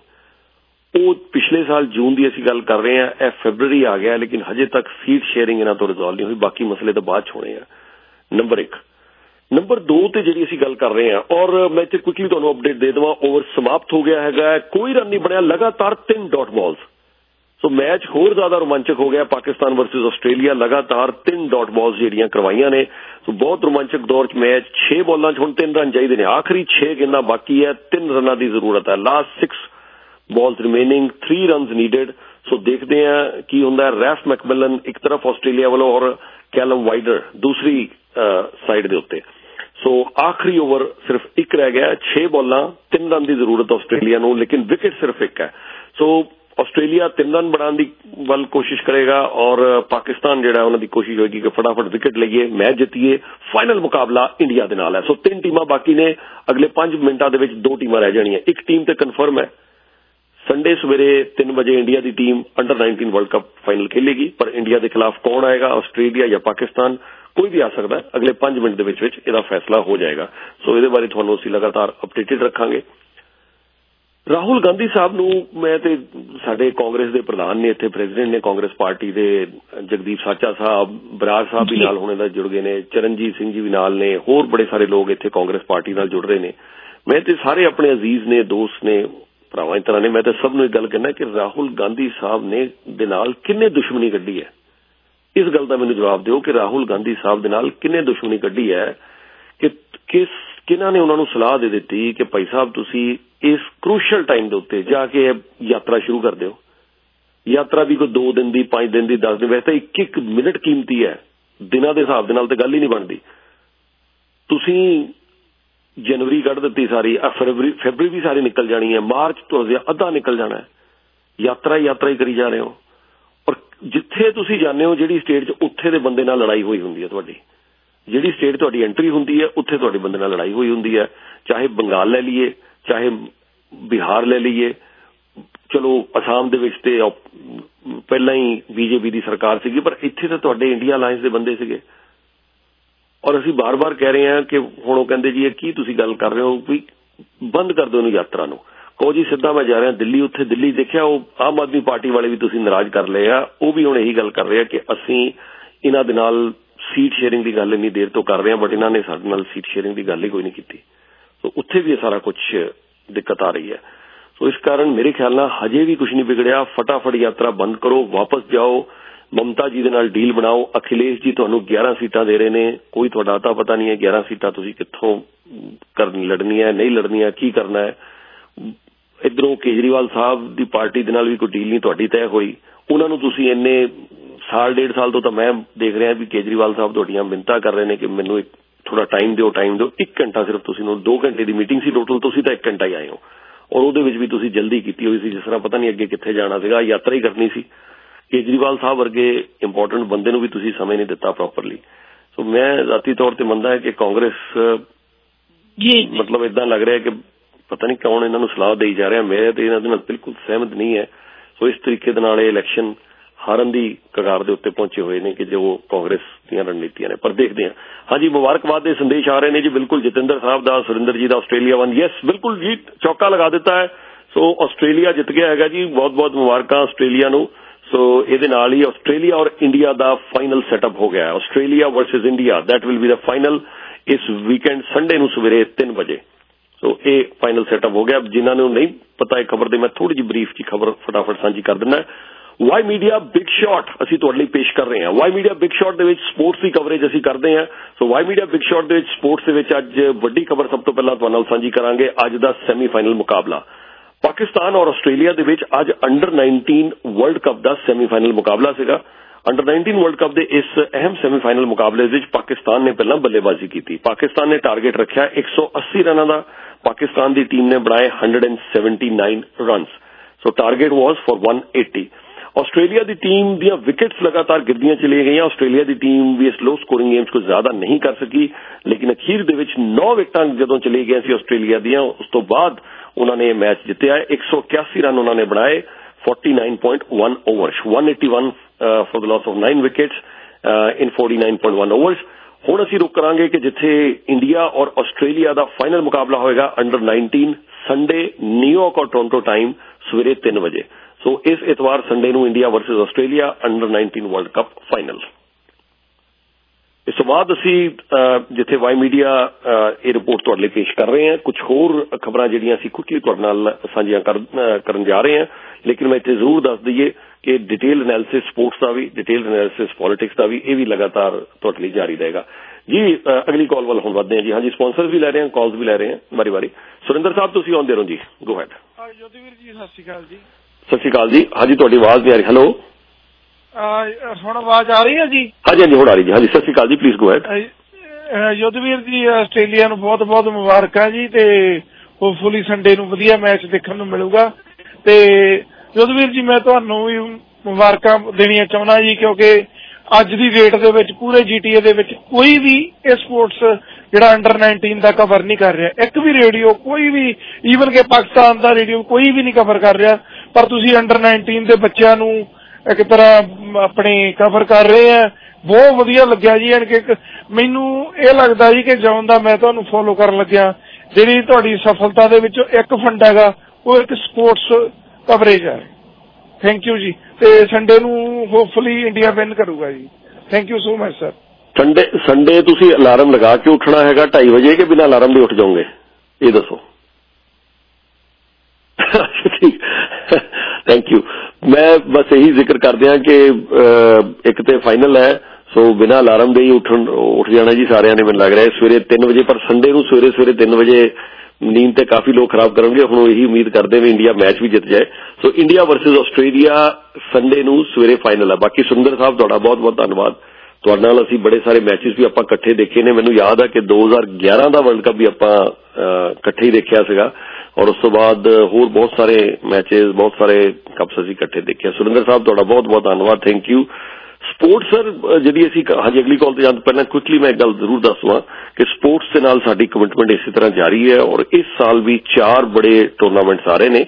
S1: वो पिछले साल जून की असीं गल कर रहे हैं, यह फरवरी आ गया, लेकिन हजे तक सीट शेयरिंग इन्हां तो रिजॉल्व नहीं हुई, बाकी मसले तो बाद होने हैं। नंबर 1। नंबर 2 ते जिहड़ी असीं गल कर रहे हैं, और मैं इत्थे क्विकली तुहानूं अपडेट दे देवां, ओवर समाप्त हो गया है, कोई रन नहीं बनया, लगातार 3 डॉट बॉल्स। सो मैच होर ज्यादा रोमांचक हो गया, पाकिस्तान वर्सेस आस्ट्रेलिया, लगातार 3 डॉट बॉल्स जिहड़ियां करवाईयां ने। सो बहुत रोमांचक दौर च मैच, 6 बॉलां च हुण 3 रन चाहिए ने, आखिरी 6 गेंदां बाकी है, 3 रनां की जरूरत है, last 6 balls remaining, 3 run needed. So देखते हैं की हुंदा है। रैफ मैकमिलन एक तरफ आस्ट्रेलिया वालों और कैलम वाइडर दूसरी साइड के उत्ते। सो आखिरी ओवर सिर्फ 1 रह गया, 6 बॉलां 3 रन की जरूरत आस्ट्रेलिया नूं, लेकिन विकेट सिर्फ 1 है। सो आस्ट्रेलिया 3 रन बनाने की वाल कोशिश करेगा, और पाकिस्तान जिहड़ा उन्हां दी कोशिश होगी कि फटाफट विकेट लईए, मैच जितीए, फाइनल मुकाबला इंडिया दे नाल है। सो 3 टीमां बाकी ने, अगले 5 मिनटां दे विच 2 टीमां रह जाणियां। एक टीम तो कन्फर्म है, संडे सवेरे 3 बजे इंडिया की team under nineteen world cup final खेलेगी, पर इंडिया के खिलाफ कौन आएगा, आस्ट्रेलिया या पाकिस्तान, कोई भी आ सकता है। अगले 5 मिनट के विच इसका फैसला हो जाएगा। सो ये बारे तुहानूं असीं लगातार अपडेटेड रखांगे। राहुल गांधी साहब नूं मैं ते साडे कांग्रेस के प्रधान ने, इत्थे प्रेजिडेंट ने कांग्रेस पार्टी के जगदीप साचा साहब, बराड़ साहब भी नाल हुणे दा जुड़ गए ने, चरणजीत सिंह जी भी नाल ने, होर बड़े सारे लोग इत्थे कांग्रेस पार्टी नाल जुड़ रहे ने। मैं ते सारे अपने अजीज ने, दोस्त ने, भरावां की तरह ने, मैं तो सब नूं एक गल कहना कि राहुल गांधी साहब ने दे नाल किन्ने दुश्मनी कड्ढी है। इस गल का मैनूं जवाब दिओ कि राहुल गांधी साहब दे नाल किन्ने दुश्मनी कड्ढी है, कि किस ਕਿਹਨਾਂ ਨੇ ਉਹਨਾਂ ਨੂੰ ਸਲਾਹ ਦੇ ਦਿੱਤੀ ਕਿ ਭਾਈ ਸਾਹਿਬ ਤੁਸੀਂ ਇਸ ਕ੍ਰੂਸ਼ਲ ਟਾਈਮ ਦੇ ਉੱਤੇ ਜਾ ਕੇ ਯਾਤਰਾ ਸ਼ੁਰੂ ਕਰ ਦਿਓ। ਯਾਤਰਾ ਵੀ ਕੋਈ 2 ਦਿਨ ਦੀ 5 ਦਿਨ ਦੀ 10 ਦਿਨ, ਵੈਸੇ ਤਾਂ 1-1 ਮਿੰਟ ਕੀਮਤੀ ਹੈ, ਦਿਨਾਂ ਦੇ ਹਿਸਾਬ ਦੇ ਨਾਲ ਤਾਂ ਗੱਲ ਹੀ ਨਹੀਂ ਬਣਦੀ। ਤੁਸੀਂ ਜਨਵਰੀ ਕੱਢ ਦਿੱਤੀ ਸਾਰੀ, ਫਰਵਰੀ ਵੀ ਸਾਰੀ ਨਿਕਲ ਜਾਣੀ ਹੈ, ਮਾਰਚ ਤੁਰਦਿਆਂ ਅੱਧਾ ਨਿਕਲ ਜਾਣਾ ਹੈ, ਯਾਤਰਾ ਹੀ ਕਰੀ ਜਾ ਰਹੇ ਹੋ। ਔਰ ਜਿੱਥੇ ਤੁਸੀਂ ਜਾਂਦੇ ਹੋ ਜਿਹੜੀ ਸਟੇਟ 'ਚ, ਉੱਥੇ ਦੇ ਬੰਦੇ ਨਾਲ ਲੜਾਈ ਹੋਈ ਹੁੰਦੀ ਹੈ ਤੁਹਾਡੀ। ਜਿਹੜੀ ਸਟੇਟ ਤੁਹਾਡੀ ਐਂਟਰੀ ਹੁੰਦੀ ਹੈ ਉੱਥੇ ਤੁਹਾਡੇ ਬੰਦੇ ਨਾਲ ਲੜਾਈ ਹੋਈ ਹੁੰਦੀ ਹੈ, ਚਾਹੇ ਬੰਗਾਲ ਲੈ ਲਈਏ, ਚਾਹੇ ਬਿਹਾਰ ਲੈ ਲਈਏ। ਚਲੋ ਅਸਾਮ ਦੇ ਵਿੱਚ ਤੇ ਪਹਿਲਾਂ ਹੀ ਬੀਜੇਪੀ ਦੀ ਸਰਕਾਰ ਸੀਗੀ, ਪਰ ਇੱਥੇ ਤਾਂ ਤੁਹਾਡੇ ਇੰਡੀਆ ਅਲਾਇੰਸ ਦੇ ਬੰਦੇ ਸੀਗੇ। ਔਰ ਅਸੀਂ ਬਾਰ-ਬਾਰ ਕਹਿ ਰਹੇ ਹਾਂ ਕਿ ਹੁਣ ਉਹ ਕਹਿੰਦੇ ਜੀ ਇਹ ਕੀ ਤੁਸੀਂ ਗੱਲ ਕਰ ਰਹੇ ਹੋ, ਵੀ ਬੰਦ ਕਰ ਦਿਓ ਇਹਨੂੰ ਯਾਤਰਾ ਨੂੰ। ਕਹੋ ਜੀ ਸਿੱਧਾ ਮੈਂ ਜਾ ਰਿਹਾ ਦਿੱਲੀ, ਉੱਥੇ ਦਿੱਲੀ ਦੇਖਿਆ ਉਹ ਆਮ ਆਦਮੀ ਪਾਰਟੀ ਵਾਲੇ ਵੀ ਤੁਸੀਂ ਨਾਰਾਜ਼ ਕਰ ਲਏ ਆ, ਉਹ ਵੀ ਹੁਣ ਇਹੀ ਗੱਲ ਕਰ ਰਹੇ ਆ ਕਿ ਅਸੀਂ ਇਹਨਾਂ ਦੇ ਨਾਲ ਸੀਟ ਸ਼ੇਅਰਿੰਗ ਦੀ ਗੱਲ ਇੰਨੀ ਦੇਰ ਤੋਂ ਕਰ ਰਹੇ ਹਾਂ, ਬਟ ਇਹਨਾਂ ਨੇ ਸਾਡੇ ਨਾਲ ਸੀਟ ਸ਼ੇਅਰਿੰਗ ਦੀ ਗੱਲ ਹੀ ਕੋਈ ਨਹੀਂ ਕੀਤੀ। ਸੋ ਉੱਥੇ ਵੀ ਇਹ ਸਾਰਾ ਕੁਝ ਦਿੱਕਤ ਆ ਰਹੀ ਹੈ। ਸੋ ਇਸ ਕਾਰਨ ਮੇਰੇ ਖਿਆਲ ਨਾਲ ਹਜੇ ਵੀ ਕੁਝ ਨਹੀਂ ਵਿਗੜਿਆ। ਫਟਾਫਟ ਯਾਤਰਾ ਬੰਦ ਕਰੋ, ਵਾਪਸ ਜਾਓ, ਮਮਤਾ ਜੀ ਦੇ ਨਾਲ ਡੀਲ ਬਣਾਓ। ਅਖਿਲੇਸ਼ ਜੀ ਤੁਹਾਨੂੰ 11 ਸੀਟਾਂ ਦੇ ਰਹੇ ਨੇ, ਕੋਈ ਤੁਹਾਡਾ ਤਾਂ ਪਤਾ ਨਹੀਂ ਹੈ 11 ਸੀਟਾਂ ਤੁਸੀਂ ਕਿੱਥੋਂ ਲੜਨੀਆਂ, ਨਹੀਂ ਲੜਨੀਆਂ, ਕੀ ਕਰਨਾ ਹੈ। ਇੱਧਰੋਂ ਕੇਜਰੀਵਾਲ ਸਾਹਿਬ ਦੀ ਪਾਰਟੀ ਦੇ ਨਾਲ ਵੀ ਕੋਈ ਡੀਲ ਨਹੀਂ ਤੁਹਾਡੀ ਤੈਅ ਹੋਈ। ਉਹਨਾਂ ਨੂੰ ਤੁਸੀਂ ਇੰਨੇ ਸਾਲ 1.5 ਸਾਲ ਤੋਂ ਤਾਂ ਮੈਂ ਦੇਖ ਰਿਹਾ ਵੀ ਕੇਜਰੀਵਾਲ ਸਾਹਿਬ ਤੁਹਾਡੀਆਂ ਮਿੰਨਤਾਂ ਕਰ ਰਹੇ ਨੇ ਕਿ ਮੈਨੂੰ ਥੋੜਾ ਟਾਈਮ ਦਿਓ। 1 ਘੰਟਾ ਸਿਰਫ ਤੁਸੀਂ ਨੂੰ 2 ਘੰਟੇ ਦੀ ਮੀਟਿੰਗ ਸੀ ਟੋਟਲ, ਤੁਸੀਂ ਤਾਂ 1 ਘੰਟਾ ਹੀ ਆਏ ਹੋ। ਔਰ ਉਹਦੇ ਵਿੱਚ ਵੀ ਤੁਸੀਂ ਜਲਦੀ ਕੀਤੀ ਹੋਈ ਸੀ, ਜਿਸ ਤਰ੍ਹਾਂ ਪਤਾ ਨਹੀਂ ਅੱਗੇ ਕਿੱਥੇ ਜਾਣਾ ਸੀਗਾ, ਯਾਤਰਾ ਹੀ ਕਰਨੀ ਸੀ। ਕੇਜਰੀਵਾਲ ਸਾਹਿਬ ਵਰਗੇ ਇੰਪੋਰਟੈਂਟ ਬੰਦੇ ਨੂੰ ਵੀ ਤੁਸੀਂ ਸਮੇਂ ਨਹੀਂ ਦਿੱਤਾ ਪ੍ਰੋਪਰਲੀ। ਸੋ ਮੈਂ ਜ਼ਾਤੀ ਤੌਰ ਤੇ ਮੰਨਦਾ ਹੈ ਕਿ ਕਾਂਗਰਸ ਮਤਲਬ ਇਦਾਂ ਲੱਗ ਰਿਹਾ ਕਿ ਪਤਾ ਨਹੀਂ ਕੌਣ ਇਹਨਾਂ ਨੂੰ ਸਲਾਹ ਦੇਈ ਜਾ ਰਿਹਾ। ਮੈਂ ਤੇ ਇਹਨਾਂ ਦੇ ਨਾਲ ਬਿਲਕੁਲ ਸਹਿਮਤ ਨਹੀਂ ਹੈ। ਸੋ ਇਸ ਤਰੀਕੇ ਦੇ ਨਾਲ ਇਹ ਇਲੈਕਸ਼ਨ ਹਾਰਨ ਦੀ ਕਗਾਰ ਦੇ ਉੱਤੇ ਪਹੁੰਚੇ ਹੋਏ ਨੇ ਕਿ ਜੋ ਕਾਂਗਰਸ ਦੀਆਂ ਰਣਨੀਤੀਆਂ ਨੇ। ਪਰ ਦੇਖਦੇ ਹਾਂ। ਹਾਂਜੀ, ਮੁਬਾਰਕਬਾਦ ਦੇ ਸੰਦੇਸ਼ ਆ ਰਹੇ ਨੇ ਜੀ। ਬਿਲਕੁਲ ਜਤਿੰਦਰ ਸਾਹਿਬ ਦਾ, ਸੁਰਿੰਦਰ ਜੀ ਦਾ ਆਸਟ੍ਰੇਲੀਆ 1, ਯੈਸ ਬਿਲਕੁਲ ਜੀ, ਚੌਕਾ ਲਗਾ ਦਿੱਤਾ ਹੈ। ਸੋ ਆਸਟ੍ਰੇਲੀਆ ਜਿੱਤ ਗਿਆ ਹੈਗਾ ਜੀ, ਬਹੁਤ-ਬਹੁਤ ਮੁਬਾਰਕਾਂ ਆਸਟ੍ਰੇਲੀਆ ਨੂੰ। ਸੋ ਇਹਦੇ ਨਾਲ ਹੀ ਆਸਟ੍ਰੇਲੀਆ ਔਰ ਇੰਡੀਆ ਦਾ ਫਾਈਨਲ ਸੈਟਅਪ ਹੋ ਗਿਆ। Australia versus India, that will be the final ਇਸ ਵੀਕਐਂਡ ਸੰਡੇ ਨੂੰ ਸਵੇਰੇ 3 ਵਜੇ। ਸੋ ਇਹ ਫਾਈਨਲ ਸੈਟਅਪ ਹੋ ਗਿਆ। ਜਿਨ੍ਹਾਂ ਨੂੰ ਨਹੀਂ ਪਤਾ ਇਹ ਖਬਰ ਦੇ, ਮੈਂ ਥੋੜੀ ਜਿਹੀ ਬਰੀਫ ਦੀ ਖਬਰ ਫਟਾਫਟ ਸਾਂਝੀ ਕਰ ਦਿੰਦਾ। ਵਾਈ ਮੀਡੀਆ ਬਿਗ ਸ਼ਾਟ ਅਸੀਂ ਤੁਹਾਡੇ ਲਈ ਪੇਸ਼ ਕਰ ਰਹੇ ਹਾਂ। ਵਾਈ ਮੀਡੀਆ ਬਿਗ ਸ਼ਾਟ ਦੇ ਵਿੱਚ ਸਪੋਰਟਸ ਦੀ ਕਵਰੇਜ ਅਸੀਂ ਕਰਦੇ ਹਾਂ। So Y media big shot ਦੇ ਵਿੱਚ ਸਪੋਰਟਸ ਦੇ ਵਿੱਚ ਅੱਜ ਵੱਡੀ ਖਬਰ ਸਭ ਤੋਂ ਪਹਿਲਾਂ ਤੁਹਾਡੇ ਨਾਲ ਸਾਂਝੀ ਕਰਾਂਗੇ। ਅੱਜ ਦਾ ਸੈਮੀਫਾਈਨਲ ਮੁਕਾਬਲਾ ਪਾਕਿਸਤਾਨ ਔਰ ਆਸਟ੍ਰੇਲੀਆ ਦੇ ਵਿੱਚ ਅੱਜ ਅੰਡਰ 19 ਵਰਲਡ ਕੱਪ ਦਾ ਸੈਮੀਫਾਈਨਲ ਮੁਕਾਬਲਾ ਸੀਗਾ। ਅੰਡਰ 19 ਵਰਲਡ ਕੱਪ ਦੇ ਇਸ ਅਹਿਮ ਸੈਮੀਫਾਈਨਲ ਮੁਕਾਬਲੇ ਵਿੱਚ ਪਾਕਿਸਤਾਨ ਨੇ ਪਹਿਲਾਂ ਬੱਲੇਬਾਜ਼ੀ ਕੀਤੀ। ਪਾਕਿਸਤਾਨ ਨੇ ਟਾਰਗੇਟ ਰੱਖਿਆ 180 ਰਨਾਂ ਦਾ। ਪਾਕਿਸਤਾਨ ਦੀ ਟੀਮ ਨੇ ਬਣਾਏ 179 runs. So target was for 180। Australia ਦੀ ਟੀਮ ਦੀਆਂ ਵਿਕਟਸ ਲਗਾਤਾਰ ਗਿਰਦੀਆਂ ਚਲੀਆਂ ਗਈਆਂ। ਆਸਟ੍ਰੇਲੀਆ ਦੀ ਟੀਮ ਵੀ ਇਸ ਲੋ ਸਕੋਰਿੰਗ ਗੇਮਸ को ਜ਼ਿਆਦਾ ਨਹੀਂ ਕਰ ਸਕੀ, ਲੇਕਿਨ ਅਖੀਰ ਦੇ ਵਿੱਚ 9 ਵਿਕਟਾਂ ਜਦੋਂ ਚਲੀ ਗਈਆਂ ਸੀ ਆਸਟ੍ਰੇਲੀਆ ਦੀਆਂ, ਉਸ ਤੋਂ ਬਾਅਦ ਉਹਨਾਂ ਨੇ ਇਹ ਮੈਚ ਜਿੱਤਿਆ। 181 ਰਨ ਉਹਨਾਂ ਨੇ ਬਣਾਏ 49.1 overs, 181 for the loss of 9 wickets in 49.1 overs. ਹੁਣ ਅਸੀਂ ਰੁਕ ਕਰਾਂਗੇ ਕਿ ਜਿੱਥੇ ਇੰਡੀਆ ਔਰ ਆਸਟ੍ਰੇਲੀਆ ਦਾ ਫਾਈਨਲ ਮੁਕਾਬਲਾ ਹੋਏਗਾ ਅੰਡਰ 19 ਸੰਡੇ ਨਿਊਯਾਰਕ ਔਰ ਟੋਰਾਂਟੋ ਟਾਈਮ ਸਵੇਰੇ 3 ਵਜੇ। ਸੋ ਇਸ ਇਤਵਾਰ ਸੰਡੇ ਨੂੰ India versus Australia under 19 world cup final. ਇਸ ਤੋਂ ਬਾਅਦ ਅਸੀਂ ਜਿੱਥੇ ਵਾਈ ਮੀਡੀਆ ਇਹ ਰਿਪੋਰਟ ਤੁਹਾਡੇ ਲਈ ਪੇਸ਼ ਕਰ ਰਹੇ ਹਾਂ, ਕੁਝ ਹੋਰ ਖਬਰਾਂ ਜਿਹੜੀਆਂ ਅਸੀਂ ਕੁਇਕਲੀ ਤੁਹਾਡੇ ਨਾਲ ਸਾਂਝੀਆਂ ਕਰਨ ਜਾ ਰਹੇ ਹਾਂ। ਲੇਕਿਨ ਮੈਂ ਇੱਥੇ ਜ਼ਰੂਰ ਦੱਸ ਦਈਏ ਕਿ ਡਿਟੇਲ ਐਨਾਲਿਸਿਸ ਸਪੋਰਟਸ ਦਾ ਵੀ, ਡਿਟੇਲ ਐਨਾਲਿਸਿਸ ਪੋਲਿਟਿਕਸ ਦਾ ਵੀ, ਇਹ ਵੀ ਲਗਾਤਾਰ ਤੁਹਾਡੇ ਲਈ ਜਾਰੀ ਰਹੇਗਾ ਜੀ। ਅਗਲੀ ਕਾਲ ਵੱਲ ਹੁਣ ਵਧਦੇ ਹਾਂ ਜੀ। ਹਾਂਜੀ, ਸਪਾਂਸਰਸ ਵੀ ਲੈ ਰਹੇ ਹਾਂ, ਕਾਲਸ ਵੀ ਲੈ ਰਹੇ ਹਾਂ ਵਾਰੀ-ਵਾਰੀ। ਸੁਰਿੰਦਰ ਸਾਹਿਬ ਤੁਸੀਂ ਆਉਂਦੇ ਰਹੋ ਜੀ, ਗੋ ਹੈਡ।
S19: ਜੋਤੀਵੀਰ ਜੀ ਸਤਿ ਸ਼੍ਰੀ ਅਕਾਲ ਜੀ।
S1: ਸਤਿ ਸ਼੍ਰੀ ਅਕਾਲ ਜੀ। ਹਾਂਜੀ, ਤੁਹਾਡੀ ਆਵਾਜ਼ ਨਹੀਂ ਆ ਰਹੀ। ਹੈਲੋ,
S19: ਹੁਣ ਆਵਾਜ਼ ਆ ਰਹੀ ਹੈ ਜੀ?
S1: ਹਾਂਜੀ, ਹੁਣ ਆ ਰਹੀ ਜੀ। ਹਾਂਜੀ, ਸਤਿ ਸ਼੍ਰੀ ਅਕਾਲ ਜੀ, ਪਲੀਜ਼ ਗੋ ਹੈਡ।
S19: ਜੋਤੀਵੀਰ ਜੀ, ਆਸਟ੍ਰੇਲੀਆ ਨੂੰ ਬਹੁਤ-ਬਹੁਤ ਮੁਬਾਰਕਾਂ ਜੀ, ਤੇ ਹੋਪਫੁਲੀ ਸੰਡੇ ਨੂੰ ਵਧੀਆ ਮੈਚ ਦੇਖਣ ਨੂੰ ਮਿਲੂਗਾ। ਤੇ ਜੋਤੀਵੀਰ ਜੀ, ਮੈਂ ਤੁਹਾਨੂੰ ਵੀ ਮੁਬਾਰਕਾਂ ਦੇਣੀਆਂ ਚਾਹੁੰਦਾ ਜੀ, ਕਿਉਂਕਿ ਅੱਜ ਦੀ ਡੇਟ ਦੇ ਵਿੱਚ ਪੂਰੇ GTA ਦੇ ਵਿੱਚ ਕੋਈ ਵੀ ਇਹ ਸਪੋਰਟਸ ਜਿਹੜਾ ਅੰਡਰ 19 ਦਾ ਕਵਰ ਨਹੀਂ ਕਰ ਰਿਹਾ। ਇੱਕ ਵੀ ਰੇਡੀਓ, ਕੋਈ ਵੀ, ਈਵਨ ਕਿ ਪਾਕਿਸਤਾਨ ਦਾ ਰੇਡੀਓ ਕੋਈ ਵੀ ਨਹੀਂ ਕਵਰ ਕਰ ਰਿਹਾ। ਪਰ ਤੁਸੀਂ ਅੰਡਰ 19 ਦੇ ਬੱਚਿਆਂ ਨੂੰ ਇੱਕ ਤਰ੍ਹਾਂ ਆਪਣੇ ਕਵਰ ਕਰ ਰਹੇ ਆ। ਬਹੁਤ ਵਧੀਆ ਲੱਗਿਆ ਜੀ। ਯਾਨੀ ਕਿ ਮੈਨੂੰ ਇਹ ਲੱਗਦਾ ਜੀ ਕਿ ਜਦੋਂ ਦਾ ਮੈਂ ਤੁਹਾਨੂੰ ਫੋਲੋ ਕਰਨ ਲੱਗਿਆ, ਜਿਹੜੀ ਤੁਹਾਡੀ ਸਫਲਤਾ ਦੇ ਵਿੱਚੋਂ ਇੱਕ ਫੰਡ ਹੈਗਾ ਉਹ ਇੱਕ ਸਪੋਰਟਸ ਕਵਰੇਜ ਹੈ। ਥੈਂਕ ਯੂ ਜੀ। ਤੇ ਸੰਡੇ ਨੂੰ ਹੋਪਫੁਲੀ ਇੰਡੀਆ ਵਿਨ ਕਰੂਗਾ ਜੀ। Thank you so much sir.
S1: Sunday ਤੁਸੀਂ ਅਲਾਰਮ ਲਗਾ ਕੇ ਉੱਠਣਾ ਹੈਗਾ 2:30 ਵਜੇ ਕਿ ਬਿਨਾਂ ਅਲਾਰਮ ਦੇ ਉੱਠ ਜਾਓਗੇ, ਇਹ ਦੱਸੋ। Thank you. ਮੈਂ ਬਸ ਇਹੀ ਜ਼ਿਕਰ ਕਰਦੇ ਹਾਂ ਕਿ ਇੱਕ ਤੇ ਫਾਈਨਲ ਹੈ, ਸੋ ਬਿਨਾਂ ਅਲਾਰਮ ਦੇ ਹੀ ਉੱਠ ਜਾਣਾ ਜੀ ਸਾਰਿਆਂ ਨੇ, ਮੈਨੂੰ ਲੱਗ ਰਿਹਾ ਸਵੇਰੇ 3 ਵਜੇ, ਪਰ ਸੰਡੇ ਨੂੰ ਸਵੇਰੇ 3 ਵਜੇ ਨੀਂਦ ਤੇ ਕਾਫੀ ਲੋਕ ਖਰਾਬ ਕਰਨਗੇ। ਹੁਣ ਇਹੀ ਉਮੀਦ ਕਰਦੇ ਵੀ ਇੰਡੀਆ ਮੈਚ ਵੀ ਜਿੱਤ ਜਾਏ। So India versus Australia Sunday ਨੂੰ ਸਵੇਰੇ ਫਾਈਨਲ ਹੈ। ਬਾਕੀ ਸੁਰਿੰਦਰ ਸਾਹਿਬ ਤੁਹਾਡਾ ਬਹੁਤ ਬਹੁਤ ਧੰਨਵਾਦ। ਤੁਹਾਡੇ ਨਾਲ ਅਸੀਂ ਬੜੇ ਸਾਰੇ ਮੈਚਿਸ ਵੀ ਆਪਾਂ ਇਕੱਠੇ ਦੇਖੇ ਨੇ। ਮੈਨੂੰ ਯਾਦ ਹੈ ਕਿ 2011 ਦਾ ਵਰਲਡ ਕੱਪ ਵੀ ਆਪਾਂ ਇਕੱਠੇ ਹੀ ਦੇਖਿਆ ਸੀਗਾ, ਔਰ ਉਸ ਤੋਂ ਬਾਅਦ ਹੋਰ ਬਹੁਤ ਸਾਰੇ ਮੈਚਿਸ, ਬਹੁਤ ਸਾਰੇ ਕੱਪਸ ਅਸੀਂ ਇਕੱਠੇ ਦੇਖਿਆ। ਸੁਰਿੰਦਰ ਸਾਹਿਬ ਤੁਹਾਡਾ ਬਹੁਤ ਬਹੁਤ ਧੰਨਵਾਦ, ਥੈਂਕ ਯੂ। ਸਪੋਰਟਸ ਸਰ ਜਿਹੜੀ ਅਸੀਂ ਹਜੇ ਅਗਲੀ ਕਾਲ ਤੇ ਜਾਣ ਤੋਂ ਪਹਿਲਾਂ ਕੁਇਕਲੀ ਮੈਂ ਇੱਕ ਗੱਲ ਜ਼ਰੂਰ ਦੱਸਵਾਂ ਕਿ ਸਪੋਰਟਸ ਦੇ ਨਾਲ ਸਾਡੀ ਕਮਿਟਮੈਂਟ ਇਸੇ ਤਰ੍ਹਾਂ ਜਾਰੀ ਹੈ, ਔਰ ਇਸ ਸਾਲ ਵੀ 4 ਬੜੇ ਟੂਰਨਾਮੈਂਟਸ ਆ ਰਹੇ ਨੇ।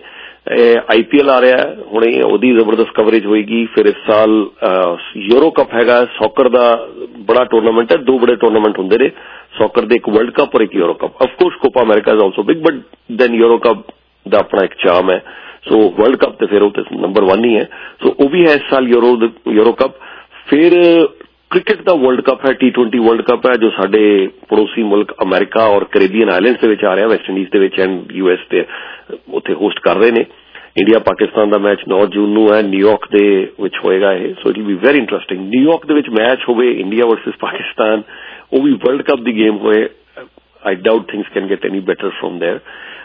S1: IPL ਆ ਰਿਹਾ ਹੈ, ਹੁਣੇ ਉਹਦੀ ਜ਼ਬਰਦਸਤ ਕਵਰੇਜ ਹੋਏਗੀ। ਫਿਰ ਇਸ ਸਾਲ ਯੂਰੋ ਕੱਪ ਹੈਗਾ, ਸੌਕਰ ਦਾ ਬੜਾ ਟੂਰਨਾਮੈਂਟ ਹੈ। 2 ਬੜੇ ਟੂਰਨਾਮੈਂਟ ਹੁੰਦੇ ਨੇ, ਸੌਕਰ ਦੇ, ਇੱਕ ਵਰਲਡ ਕੱਪ ਔਰ ਇੱਕ euro cup. Of course Copa America is also big, but then euro cup ਦਾ ਆਪਣਾ ਇੱਕ ਚਾਮ ਹੈ। ਸੋ ਵਰਲਡ ਕੱਪ ਤੇ ਫਿਰ ਉਹ ਤੇ ਨੰਬਰ 1 ਹੀ ਹੈ। ਸੋ ਉਹ ਵੀ ਹੈ ਇਸ ਸਾਲ ਯੂਰੋ ਕੱਪ। ਫਿਰ ਕ੍ਰਿਕਟ ਦਾ ਵਰਲਡ ਕੱਪ ਹੈ, T20 ਵਰਲਡ ਕੱਪ ਹੈ, ਜੋ ਸਾਡੇ ਪੜੋਸੀ ਮੁਲਕ ਅਮਰੀਕਾ ਔਰ ਕੈਰੀਬੀਅਨ ਆਈਲੈਂਡਸ ਦੇ ਵਿੱਚ ਆ ਰਿਹਾ, ਵੈਸਟ ਇੰਡੀਜ਼ ਦੇ ਵਿੱਚ ਐਂਡ US ਤੇ ਉੱਥੇ ਹੋਸਟ ਕਰ ਰਹੇ ਨੇ। ਇੰਡੀਆ ਪਾਕਿਸਤਾਨ ਦਾ ਮੈਚ 9 ਜੂਨ ਨੂੰ ਹੈ, ਨਿਊਯਾਰਕ ਦੇ ਵਿੱਚ ਹੋਏਗਾ ਇਹ। So it will be very interesting. New York ਦੇ ਵਿੱਚ ਮੈਚ ਹੋਵੇ ਇੰਡੀਆ ਵਰਸਸ ਪਾਕਿਸਤਾਨ, ਉਹ ਵੀ ਵਰਲਡ ਕੱਪ ਦੀ ਗੇਮ ਹੋਏ। I doubt things can get any better from there.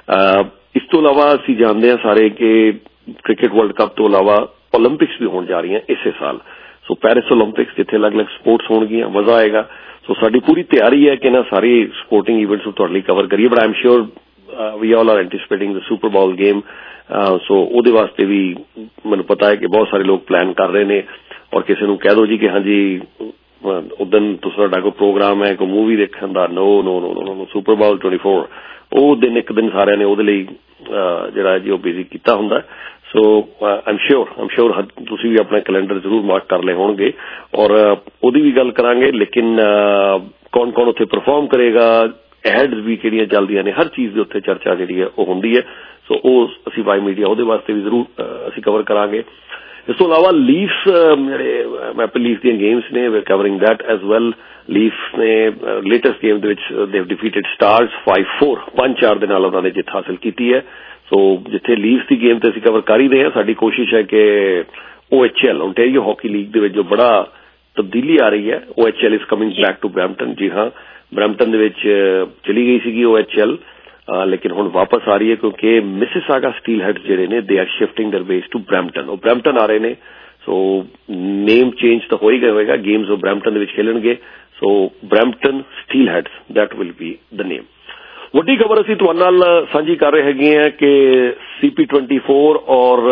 S1: ਇਸ ਤੋਂ ਇਲਾਵਾ ਅਸੀਂ ਜਾਣਦੇ ਹਾਂ ਸਾਰੇ ਕਿ ਕ੍ਰਿਕਟ ਵਰਲਡ ਕੱਪ ਤੋਂ ਇਲਾਵਾ ਓਲੰਪਿਕਸ ਵੀ ਹੋਣ ਜਾ ਰਹੀਆਂ ਇਸੇ ਸਾਲ। ਸੋ ਪੈਰਿਸ ਓਲੰਪਿਕਸ, ਜਿੱਥੇ ਅਲੱਗ-ਅਲੱਗ ਸਪੋਰਟਸ ਹੋਣਗੀਆਂ, ਮਜ਼ਾ ਆਏਗਾ। ਸੋ ਸਾਡੀ ਪੂਰੀ ਤਿਆਰੀ ਹੈ ਕਿ ਨਾ ਸਾਰੇ ਸਪੋਰਟਿੰਗ ਇਵੈਂਟਸ ਨੂੰ ਤੁਹਾਡੇ ਲਈ ਕਵਰ ਕਰੀਏ। But I am sure we all are anticipating the super bowl game. So ਉਹਦੇ ਵਾਸਤੇ ਵੀ ਮੈਨੂੰ ਪਤਾ ਹੈ ਕਿ ਬਹੁਤ ਸਾਰੇ ਲੋਕ ਪਲਾਨ ਕਰ ਰਹੇ ਨੇ, ਔਰ ਕਿਸੇ ਨੂੰ ਕਹਿ ਦਿਓ ਜੀ ਕਿ ਹਾਂਜੀ ਉਦਨ ਤੁਹਾਡਾ ਕੋਈ ਪ੍ਰੋਗਰਾਮ ਹੈ, ਕੋਈ ਮੂਵੀ ਦੇਖਣ ਦਾ, ਨੋ ਸੁਪਰ ਬਾਲ 24 ਉਹ ਦਿਨ, ਇੱਕ ਦਿਨ ਸਾਰਿਆਂ ਨੇ ਉਹਦੇ ਲਈ ਜਿਹੜਾ ਜੀ ਉਹ ਬਿਜ਼ੀ ਕੀਤਾ ਹੁੰਦਾ। ਸੋ ਆਮ ਸ਼ੋਰ ਤੁਸੀਂ ਵੀ ਆਪਣਾ ਕੈਲੰਡਰ ਜ਼ਰੂਰ ਮਾਰਕ ਕਰ ਲਏ ਹੋਣਗੇ, ਔਰ ਉਹਦੀ ਵੀ ਗੱਲ ਕਰਾਂਗੇ। ਲੇਕਿਨ ਕੌਣ ਉੱਥੇ ਪਰਫਾਰਮ ਕਰੇਗਾ, ਐਡਸ ਵੀ ਕਿਹੜੀਆਂ ਚੱਲਦੀਆਂ ਨੇ, ਹਰ ਚੀਜ਼ ਦੇ ਉੱਤੇ ਚਰਚਾ ਜਿਹੜੀ ਹੈ ਉਹ ਹੁੰਦੀ ਹੈ। ਸੋ ਉਹ ਅਸੀਂ ਵਾਈ ਮੀਡੀਆ ਉਹਦੇ ਵਾਸਤੇ ਵੀ ਜ਼ਰੂਰ ਅਸੀਂ ਕਵਰ ਕਰਾਂਗੇ। ਇਸ ਤੋਂ ਇਲਾਵਾ ਲੀਫਸ, ਜਿਹੜੇ ਮੈਪਲ ਲੀਫ ਦੀਆਂ ਗੇਮਸ ਨੇ, we covering that as well. Leafs ਨੇ ਲੇਟੈਸਟ ਗੇਮ ਦੇ ਵਿੱਚ ਦੇ ਹੈਵ ਡਿਫੀਟਡ ਸਟਾਰਸ 5-4, 5-4 ਦੇ ਨਾਲ ਉਹਨਾਂ ਨੇ ਜਿੱਤ ਹਾਸਲ ਕੀਤੀ ਹੈ। ਸੋ ਜਿੱਥੇ ਲੀਫਸ ਦੀ ਗੇਮ ਤੇ ਅਸੀਂ ਕਵਰ ਕਰ ਹੀ ਰਹੇ ਹਾਂ, ਸਾਡੀ ਕੋਸ਼ਿਸ਼ ਹੈ ਕਿ OHL ਓਨਟਾਰੀਓ ਹਾਕੀ ਲੀਗ ਦੇ ਵਿੱਚ ਜੋ ਬੜਾ ਤਬਦੀਲੀ ਆ ਰਹੀ ਹੈ, OHL is coming back to Brampton. ਜੀ ਹਾਂ, ਬਰੈਂਪਟਨ ਦੇ ਵਿੱਚ ਚਲੀ ਗਈ ਸੀਗੀ OHL, ਲੇਕਿਨ ਹੁਣ ਵਾਪਸ ਆ ਰਹੀ ਹੈ ਕਿਉਂਕਿ ਮਿਸਿਸਾਗਾ ਸਟੀਲ ਹੈਡਸ ਜਿਹੜੇ ਨੇ they are shifting their base to Brampton. ਉਹ ਬਰੈਂਪਟਨ ਆ ਰਹੇ ਨੇ। ਸੋ ਨੇਮ ਚੇਂਜ ਤਾਂ ਹੋ ਹੀ ਗਿਆ ਹੋਏਗਾ, ਗੇਮਸ ਉਹ ਬਰੈਂਪਟਨ ਦੇ ਵਿੱਚ ਖੇਲਣਗੇ। So Brampton steel heads, that will be the name. ਵੱਡੀ ਖਬਰ ਅਸੀਂ ਤੁਹਾਡੇ ਨਾਲ ਸਾਂਝੀ ਕਰ ਰਹੇ ਹੈਗੇ ਆ ਕਿ CP24 ਔਰ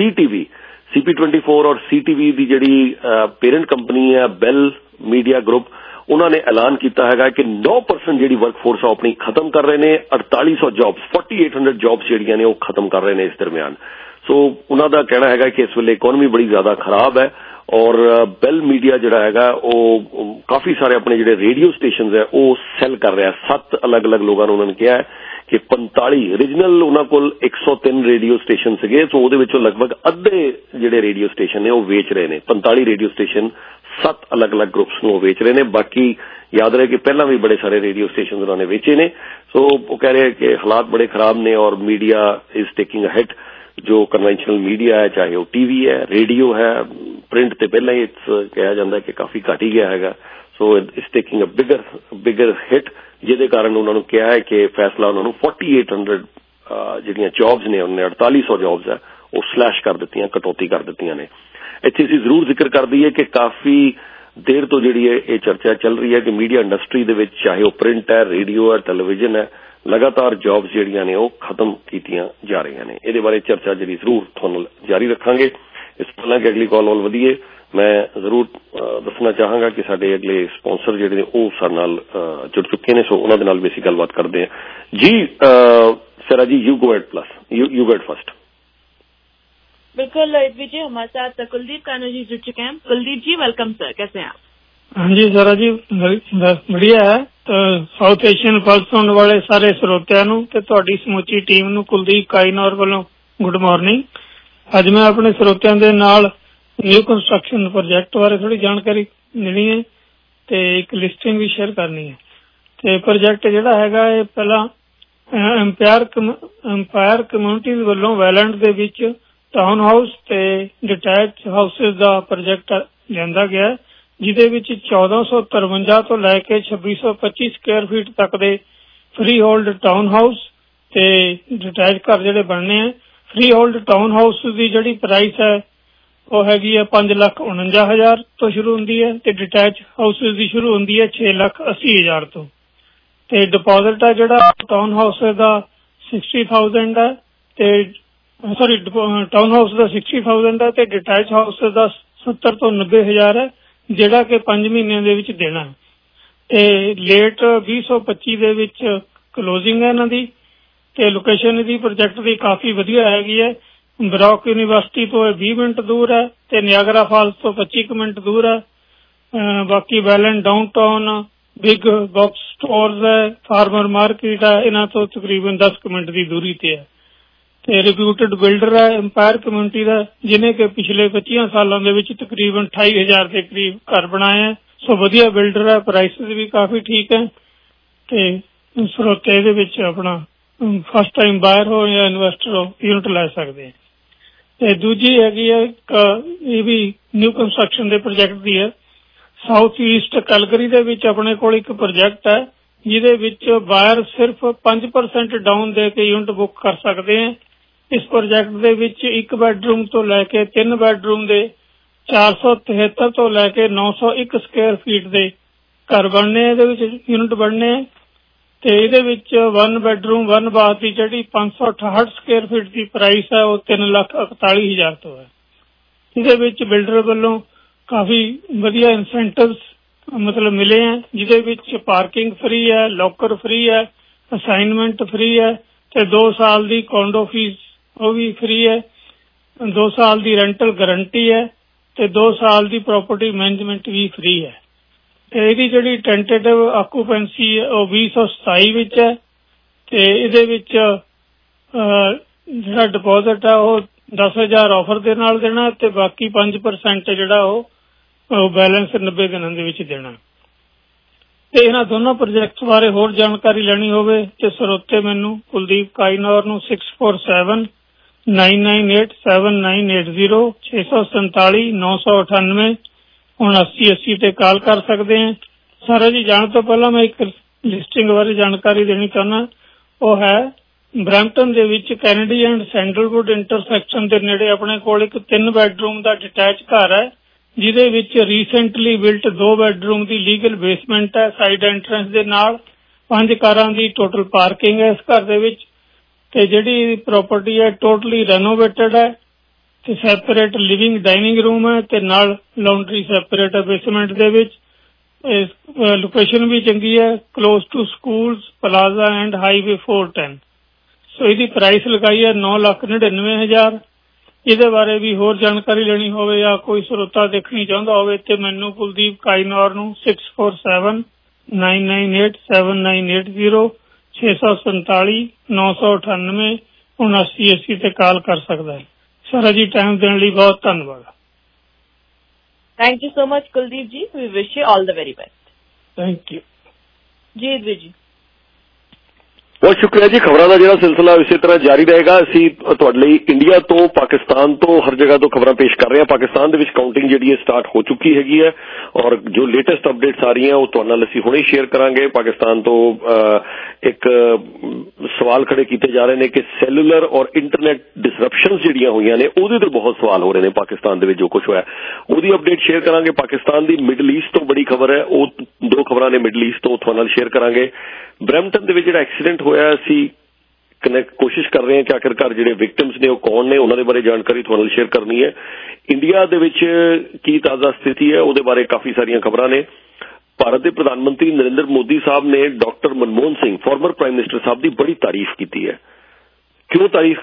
S1: CP24 ਔਰ CTV ਦੀ ਜਿਹੜੀ ਪੇਰੈਂਟ ਕੰਪਨੀ ਹੈ ਬੈਲ ਮੀਡੀਆ ਗਰੁੱਪ, ਉਹਨਾਂ ਨੇ ਐਲਾਨ ਕੀਤਾ ਹੈਗਾ ਕਿ 9% ਜਿਹੜੀ ਵਰਕਫੋਰਸ ਆਪਣੀ ਖਤਮ ਕਰ ਰਹੇ ਨੇ। 4800 ਜੌਬਸ, 4800 ਜੌਬਸ ਜਿਹੜੀਆਂ ਨੇ ਉਹ ਖਤਮ ਕਰ ਰਹੇ ਨੇ ਇਸ ਦਰਮਿਆਨ। ਸੋ ਉਹਨਾਂ ਦਾ ਕਹਿਣਾ ਹੈਗਾ ਕਿ ਇਸ ਵੇਲੇ ਇਕਨੋਮੀ ਬੜੀ ਜ਼ਿਆਦਾ ਖਰਾਬ ਹੈ, ਔਰ ਬੈਲ ਮੀਡੀਆ ਜਿਹੜਾ ਹੈਗਾ ਉਹ ਕਾਫੀ ਸਾਰੇ ਆਪਣੇ ਜਿਹੜੇ ਰੇਡੀਓ ਸਟੇਸ਼ਨਸ ਹੈ ਉਹ ਸੈਲ ਕਰ ਰਿਹਾ। 7 ਅਲੱਗ-ਅਲੱਗ ਲੋਕਾਂ ਨੂੰ ਉਹਨਾਂ ਨੇ ਕਿਹਾ ਹੈ ਕਿ 45 ਰੀਜਨਲ ਉਹਨਾਂ ਕੋਲ 103 ਰੇਡੀਓ ਸਟੇਸ਼ਨ ਸੀਗੇ। ਸੋ ਉਹਦੇ ਵਿੱਚੋਂ ਲਗਭਗ ਅੱਧੇ ਜਿਹੜੇ ਰੇਡੀਓ ਸਟੇਸ਼ਨ ਨੇ ਉਹ ਵੇਚ ਰਹੇ ਨੇ। 45 ਰੇਡੀਓ ਸਟੇਸ਼ਨ 7 ਅਲੱਗ-ਅਲੱਗ ਗਰੁੱਪਸ ਨੂੰ ਉਹ ਵੇਚ ਰਹੇ ਨੇ। ਬਾਕੀ ਯਾਦ ਰਹੇ ਕਿ ਪਹਿਲਾਂ ਵੀ ਬੜੇ ਸਾਰੇ ਰੇਡੀਓ ਸਟੇਸ਼ਨ ਉਹਨਾਂ ਨੇ ਵੇਚੇ ਨੇ। ਸੋ ਉਹ ਕਹਿ ਰਹੇ ਕਿ ਹਾਲਾਤ ਬੜੇ ਖਰਾਬ ਨੇ ਔਰ media is taking a hit. ਜੋ ਕਨਵੈਨਸ਼ਨਲ ਮੀਡੀਆ ਹੈ, ਚਾਹੇ ਉਹ TV ਹੈ, ਰੇਡੀਓ ਹੈ, ਪ੍ਰਿੰਟ ਤੇ ਪਹਿਲਾਂ ਹੀ ਕਿਹਾ ਜਾਂਦਾ ਕਿ ਕਾਫੀ ਘਟ ਹੀ ਗਿਆ ਹੈਗਾ। So it's taking a bigger hit, ਜਿਹਦੇ ਕਾਰਨ ਉਹਨਾਂ ਨੂੰ ਕਿਹਾ ਹੈ ਕਿ ਫੈਸਲਾ ਉਹਨਾਂ ਨੂੰ 4800 ਜਿਹੜੀਆਂ ਜੌਬਸ ਨੇ, ਉਹਨੇ 4800 ਜੌਬਸ ਹੈ ਉਹ ਸਲੈਸ਼ ਕਰ ਦਿੱਤੀਆਂ, ਕਟੌਤੀ ਕਰ ਦਿੱਤੀਆਂ ਨੇ। ਇੱਥੇ ਅਸੀਂ ਜ਼ਰੂਰ ਜ਼ਿਕਰ ਕਰ ਦਈਏ ਕਿ ਕਾਫੀ ਦੇਰ ਤੋਂ ਜਿਹੜੀ ਹੈ ਇਹ ਚਰਚਾ ਚੱਲ ਰਹੀ ਹੈ ਕਿ ਮੀਡੀਆ ਇੰਡਸਟਰੀ ਦੇ ਵਿੱਚ, ਚਾਹੇ ਉਹ ਪ੍ਰਿੰਟ ਹੈ, ਰੇਡੀਓ ਹੈ, ਟੈਲੀਵਿਜ਼ਨ ਹੈ, ਲਗਾਤਾਰ ਜੌਬਸ ਜਿਹੜੀਆਂ ਨੇ ਉਹ ਖਤਮ ਕੀਤੀਆਂ ਜਾ ਰਹੀਆਂ ਨੇ। ਇਹਦੇ ਬਾਰੇ ਚਰਚਾ ਜਿਹੜੀ ਜ਼ਰੂਰ ਤੁਹਾਨੂੰ ਜਾਰੀ ਰੱਖਾਂਗੇ। ਇਸ ਤੋਂ ਪਹਿਲਾਂ ਕਿ ਅਗਲੀ ਕਾਲ ਵੱਲ ਵਧੀਏ, ਮੈਂ ਜ਼ਰੂਰ ਦੱਸਣਾ ਚਾਹਾਂਗਾ ਕਿ ਸਾਡੇ ਅਗਲੇ ਸਪਾਂਸਰ ਜਿਹੜੇ ਨੇ ਉਹ ਸਾਡੇ ਨਾਲ ਜੁੜ ਚੁੱਕੇ ਨੇ। ਸੋ ਉਹਨਾਂ ਦੇ ਨਾਲ ਵੀ ਅਸੀਂ ਗੱਲਬਾਤ ਕਰਦੇ ਹਾਂ ਜੀ। सरा जी you go eight plus you go eight first.
S20: बिल्कुल विजय, हमारे साथ कुलदीप कानू जी जुड़ चुके हैं। कुलदीप जी वेलकम सर, कैसे हैं आप?
S21: हाँ जी सरा जी बढ़िया है। तो साउथ एशियन पल्स सुनने वाले सारे ਸਰੋਤਿਆਂ ਨੂੰ ਤੇ ਤੁਹਾਡੀ ਸਮੁੱਚੀ ਟੀਮ ਨੂੰ ਕੁਲਦੀਪ ਕਾਇਨੌਰ ਵੱਲੋਂ ਗੁੱਡ ਮਾਰਨਿੰਗ। ਅੱਜ ਮੈਂ ਆਪਣੇ ਸਰੋਤਿਆਂ ਦੇ ਨਾਲ ਨਿਊ ਕੰਸਟਰਕਸ਼ਨ ਪ੍ਰੋਜੈਕਟ ਬਾਰੇ ਥੋੜੀ ਜਾਣਕਾਰੀ ਦੇਣੀ ਹੈ ਤੇ ਇੱਕ ਲਿਸਟਿੰਗ ਵੀ ਸ਼ੇਅਰ ਕਰਨੀ ਹੈ। ਤੇ ਪ੍ਰੋਜੈਕਟ ਜਿਹੜਾ ਹੈਗਾ ਇਹ ਪਹਿਲਾਂ ਅੰਪਾਇਰ ਕਮਿਊਨਿਟੀ ਵੱਲੋਂ ਵੈਲੈਂਡ ਦੇ ਵਿੱਚ ਟਾਊਨ ਹਾਊਸ ਤੇ ਡਿਟੈਚ ਹਾਊਸਿਸ ਦਾ ਪ੍ਰੋਜੈਕਟ ਲਿਆਂਦਾ ਗਿਆ, ਜਿਹਦੇ ਵਿੱਚ 1453 ਤੋਂ ਲੈ ਕੇ 2625 ਸਕੁਅਰ ਫੀਟ ਤੱਕ ਦੇ ਫ੍ਰੀ ਹੋਲਡ ਟਾਊਨ ਹਾਊਸ ਤੇ ਡਿਟੈਚ ਘਰ ਜਿਹੜੇ ਬਣਨੇ ਆ। ਫ੍ਰੀ ਹੋਲਡ ਟਾਊਨ ਹਾਊਸ ਦੀ ਜਿਹੜੀ ਪ੍ਰਾਈਸ ਹੈ ਉਹ ਹੈਗੀ ਹੈ 5,49,000 ਤੋਂ ਸ਼ੁਰੂ ਹੁੰਦੀ ਹੈ ਤੇ ਡਿਟੈਚ ਹਾਊਸਿਸ ਦੀ ਸ਼ੁਰੂ ਹੁੰਦੀ ਹੈ 6,80,000 ਤੋਂ। ਤੇ ਡਿਪੋਜ਼ਿਟ ਹੈ ਜਿਹੜਾ ਟਾਊਨ ਹਾਊਸ ਦਾ 60,000 ਹੈ ਤੇ ਟਾਊਨ ਹਾਊਸ ਦਾ 60,000 ਹੈ ਤੇ ਡਿਟੈਚ ਹਾਊਸ ਦਾ 70 ਤੋਂ 90,000 ਹੈ, ਜਿਹੜਾ ਕਿ 5 ਮਹੀਨਿਆਂ ਦੇ ਵਿੱਚ ਦੇਣਾ ਹੈ। ਤੇ ਲੇਟ 2025 ਦੇ ਵਿੱਚ ਕਲੋਜ਼ਿੰਗ ਹੈ ਇਹਨਾਂ ਦੀ ਤੇ ਲੋਕੇਸ਼ਨ ਇਹਦੀ ਪ੍ਰੋਜੈਕਟ ਦੀ ਕਾਫੀ ਵਧੀਆ ਹੈਗੀ ਹੈ। ਬਰੌਕ ਯੂਨੀਵਰਸਿਟੀ ਤੋਂ 20 ਮਿੰਟ ਦੂਰ ਹੈ ਤੇ ਨਿਆਗਰਾ ਫਾਲਸ ਤੋਂ 25 ਮਿੰਟ ਦੂਰ ਹੈ। ਬਾਕੀ Welland downtown, big box stores ਹੈ, ਫਾਰਮਰ ਮਾਰਕੀਟ ਹੈ, ਇਹਨਾਂ ਤੋਂ ਤਕਰੀਬਨ 10 ਮਿੰਟ ਦੀ ਦੂਰੀ ਤੇ ਹੈ। ਤੇ ਰਿਪਿਊਟਡ ਬਿਲਡਰ ਹੈ ਇੰਪਾਇਰ ਕਮਿਊਨਿਟੀ ਦਾ, ਜਿਹਨੇ ਕਿ ਪਿਛਲੇ 25 ਸਾਲਾਂ ਦੇ ਵਿੱਚ ਤਕਰੀਬਨ 28,000 ਦੇ ਕਰੀਬ ਘਰ ਬਣਾਏ ਹੈ। ਸੋ ਵਧੀਆ ਬਿਲਡਰ ਹੈ, ਪ੍ਰਾਈਸਿਸ ਵੀ ਕਾਫੀ ਠੀਕ ਹੈ ਤੇ ਸਰੋਤੇ ਇਹਦੇ ਵਿੱਚ ਆਪਣਾ ਫਸਟ ਟਾਈਮ ਬਾਇਰ ਹੋ ਜਾਂ ਇਨਵੈਸਟਰ ਹੋ ਯੂਨਿਟ ਲੈ ਸਕਦੇ ਹੈ। ਤੇ ਦੂਜੀ ਹੈਗੀ ਹੈ ਇਹ ਵੀ ਨਿਊ ਕੰਸਟਰਕਸ਼ਨ ਦੇ ਪ੍ਰੋਜੈਕਟ ਦੀ ਹੈ। ਸਾਊਥ ਈਸਟ ਕੈਲਗਰੀ ਦੇ ਵਿੱਚ ਆਪਣੇ ਕੋਲ ਇੱਕ ਪ੍ਰੋਜੈਕਟ ਹੈ ਜਿਹਦੇ ਵਿੱਚ ਬਾਇਰ ਸਿਰਫ 5% ਡਾਊਨ ਦੇ ਕੇ ਯੂਨਿਟ ਬੁੱਕ ਕਰ ਸਕਦੇ ਹੈ। ਇਸ ਪ੍ਰੋਜੈਕਟ ਦੇ ਵਿੱਚ 1 ਬੈਡਰੂਮ ਤੋਂ ਲੈ ਕੇ 3 ਬੈਡਰੂਮ ਦੇ 473 ਤੋਂ ਲੈ ਕੇ 901 ਸਕੁਅਰ ਫੀਟ ਦੇ ਘਰ ਬਣਨੇ, ਇਹਦੇ ਵਿੱਚ ਯੂਨਿਟ ਬਣਨੇ ਤੇ ਇਹਦੇ ਵਿੱਚ 1 ਬੈਡਰੂਮ 1 ਬਾਥ ਦੀ ਜਿਹੜੀ 568 ਸਕੁਅਰ ਫੀਟ ਦੀ ਪ੍ਰਾਈਸ ਹੈ ਉਹ 3,41,000 ਤੋਂ ਹੈ। ਇਹਦੇ ਵਿੱਚ ਬਿਲਡਰ ਵੱਲੋਂ ਕਾਫੀ ਵਧੀਆ ਇਨਸੈਂਟਿਵਸ ਮਤਲਬ ਮਿਲੇ ਹੈ, ਜਿਹਦੇ ਵਿੱਚ ਪਾਰਕਿੰਗ ਫ੍ਰੀ ਹੈ, ਲੋਕਰ ਫ੍ਰੀ ਹੈ, ਅਸਾਈਨਮੈਂਟ ਫ੍ਰੀ ਹੈ ਤੇ 2 ਸਾਲ ਦੀ ਕੋਂਡੋ ਫੀਸ ਉਹ ਵੀ ਫ੍ਰੀ ਹੈ, 2 ਸਾਲ ਦੀ ਰੈਂਟਲ ਗਰੰਟੀ ਹੈ ਤੇ 2 ਸਾਲ ਦੀ ਪ੍ਰਾਪਰਟੀ ਮੈਨੇਜਮੈਂਟ ਵੀ ਫ੍ਰੀ ਹੈ। ਤੇ ਇਹਦੀ ਜਿਹੜੀ ਟੈਂਟੇਟਿਵ ਆਕੂਪੈਂਸੀ ਹੈ ਉਹ 2027 ਵਿੱਚ ਹੈ ਤੇ ਇਹਦੇ ਵਿੱਚ ਜਿਹੜਾ ਡਿਪੋਜ਼ਿਟ ਹੈ ਉਹ 10,000 ਆਫਰ ਦੇ ਨਾਲ ਦੇਣਾ ਤੇ ਬਾਕੀ 5% ਜਿਹੜਾ ਉਹ ਬੈਲੈਂਸ 90 ਦਿਨਾਂ ਦੇ ਵਿੱਚ ਦੇਣਾ। ਤੇ ਇਹਨਾਂ ਦੋਨੋਂ ਪ੍ਰੋਜੈਕਟਸ ਬਾਰੇ ਹੋਰ ਜਾਣਕਾਰੀ ਲੈਣੀ ਹੋਵੇ ਤੇ ਸਰੋਤੇ ਮੈਨੂੰ ਕੁਲਦੀਪ ਕਾਇਨੌਰ ਨੂੰ 6479987980 647 998 7980 ਤੇ ਕਾਲ ਕਰ ਸਕਦੇ हैं। ਸਾਰਾ ਜੀ ਜਾਣ ਤੋਂ ਪਹਿਲਾਂ ਮੈਂ ਇੱਕ ਲਿਸਟਿੰਗ ਬਾਰੇ ਜਾਣਕਾਰੀ ਦੇਣੀ ਚਾਹੁੰਦਾ। ਉਹ ਹੈ ਬਰੈਂਪਟਨ ਦੇ ਵਿੱਚ ਕੈਨੇਡੀ ਐਂਡ ਸੈਂਡਲਵੁੱਡ ਇੰਟਰਸੈਕਸ਼ਨ ਦੇ ਨੇੜੇ ਆਪਣੇ ਕੋਲ ਇੱਕ 3 ਬੈਡਰੂਮ ਦਾ ਡਿਟੈਚ ਘਰ ਹੈ, ਜਿਹਦੇ ਵਿੱਚ ਰੀਸੈਂਟਲੀ ਬਿਲਟ 2 ਬੈਡਰੂਮ ਦੀ ਲੀਗਲ ਬੇਸਮੈਂਟ ਹੈ ਸਾਈਡ ਐਂਟਰੈਂਸ ਦੇ ਨਾਲ। 5 ਕਾਰਾਂ ਦੀ ਟੋਟਲ ਪਾਰਕਿੰਗ ਹੈ ਇਸ ਘਰ ਦੇ ਵਿੱਚ ਤੇ ਜਿਹੜੀ ਪ੍ਰਾਪਰਟੀ ਹੈ ਟੋਟਲੀ ਰੈਨੋਵੇਟਡ ਹੈ ਤੇ ਸੈਪਰੇਟ ਲਿਵਿੰਗ ਡਾਈਨਿੰਗ ਰੂਮ ਹੈ ਤੇ ਨਾਲ ਲਾਉਂਡਰੀ ਸੈਪਰੇਟ ਹੈ ਬੇਸਮੈਂਟ ਦੇ ਵਿੱਚ। ਲੋਕੇਸ਼ਨ ਵੀ ਚੰਗੀ ਹੈ, close to schools, plaza and highway 410। ਸੋ ਇਹਦੀ ਪ੍ਰਾਈਸ ਲਗਾਈ ਹੈ 9,99,000। ਇਹਦੇ ਬਾਰੇ ਵੀ ਹੋਰ ਜਾਣਕਾਰੀ ਲੈਣੀ ਹੋਵੇ ਜਾਂ ਕੋਈ ਸਰੋਤਾ ਦੇਖਣੀ ਚਾਹੁੰਦਾ ਹੋਵੇ ਤੇ ਮੈਨੂੰ ਕੁਲਦੀਪ ਕਾਇਨੌਰ ਨੂੰ 6479987980 647 998 7980 ਤੇ ਕਾਲ ਕਰ ਸਕਦਾ ਹੈ। ਸਾਰਾ ਜੀ ਟਾਈਮ ਦੇਣ ਲਈ ਬਹੁਤ ਧੰਨਵਾਦ।
S20: Thank you so much Kuldeep ji, we wish you all the very best.
S21: Thank you
S20: जी अद्वित जी।
S1: ਬਹੁਤ ਸ਼ੁਕਰੀਆ ਜੀ। ਖਬਰਾਂ ਦਾ ਜਿਹੜਾ ਸਿਲਸਿਲਾ ਇਸੇ ਤਰ੍ਹਾਂ ਜਾਰੀ ਰਹੇਗਾ। ਅਸੀਂ ਤੁਹਾਡੇ ਲਈ ਇੰਡੀਆ ਤੋਂ, ਪਾਕਿਸਤਾਨ ਤੋਂ, ਹਰ ਜਗ੍ਹਾ ਤੋਂ ਖਬਰਾਂ ਪੇਸ਼ ਕਰ ਰਹੇ ਹਾਂ। ਪਾਕਿਸਤਾਨ ਦੇ ਵਿੱਚ ਕਾਊਂਟਿੰਗ ਜਿਹੜੀ ਹੈ ਸਟਾਰਟ ਹੋ ਚੁੱਕੀ ਹੈਗੀ ਹੈ ਔਰ ਜੋ ਲੇਟੈਸਟ ਅਪਡੇਟਸ ਆ ਰਹੀਆਂ ਉਹ ਤੁਹਾਡੇ ਨਾਲ ਅਸੀਂ ਹੁਣੇ ਸ਼ੇਅਰ ਕਰਾਂਗੇ। ਪਾਕਿਸਤਾਨ ਤੋਂ ਇੱਕ ਸਵਾਲ ਖੜੇ ਕੀਤੇ ਜਾ ਰਹੇ ਨੇ ਕਿ ਸੈਲੂਲਰ ਔਰ ਇੰਟਰਨੈਟ ਡਿਸਰਪਸ਼ਨਸ ਜਿਹੜੀਆਂ ਹੋਈਆਂ ਨੇ ਉਹਦੇ ਤੇ ਬਹੁਤ ਸਵਾਲ ਹੋ ਰਹੇ ਨੇ। ਪਾਕਿਸਤਾਨ ਦੇ ਵਿੱਚ ਜੋ ਕੁਝ ਹੋਇਆ ਉਹਦੀ ਅਪਡੇਟ ਸ਼ੇਅਰ ਕਰਾਂਗੇ। ਪਾਕਿਸਤਾਨ ਦੀ ਮਿਡਲ ਈਸਟ ਤੋਂ ਬੜੀ ਖਬਰ ਹੈ, ਉਹ 2 ਖਬਰਾਂ ਨੇ ਮਿਡਲ ਈਸਟ ਤੋਂ ਤੁਹਾਡੇ ਨਾਲ ਸ਼ੇਅਰ ਕਰਾਂਗੇ। ਬਰੈਂਪਟਨ ਦੇ ਵਿੱਚ ਜਿਹੜਾ ਐਕਸੀਡੈਂਟ ਹੋਇਆ ਅਸੀਂ ਕੋਸ਼ਿਸ਼ ਕਰ ਰਹੇ ਹਾਂ ਕਿ ਆਖਿਰਕਾਰ ਜਿਹੜੇ ਵਿਕਟਿਮਸ ਨੇ ਉਹ ਕੌਣ ਨੇ, ਉਹਨਾਂ ਦੇ ਬਾਰੇ ਜਾਣਕਾਰੀ ਤੁਹਾਨੂੰ ਨਾਲ ਸ਼ੇਅਰ ਕਰਨੀ ਹੈ। ਇੰਡੀਆ ਦੇ ਵਿੱਚ ਕੀ ਤਾਜ਼ਾ ਸਥਿਤੀ ਹੈ ਉਹਦੇ ਬਾਰੇ ਕਾਫੀ ਸਾਰੀਆਂ ਖਬਰਾਂ ਨੇ। ਭਾਰਤ ਦੇ ਪ੍ਰਧਾਨ ਮੰਤਰੀ ਨਰਿੰਦਰ ਮੋਦੀ ਸਾਹਿਬ ਨੇ doctor Manmohan Singh, former prime minister ਸਾਹਿਬ ਦੀ ਬੜੀ ਤਾਰੀਫ ਕੀਤੀ ਹੈ। ਕਿਉਂ ਤਾਰੀਫ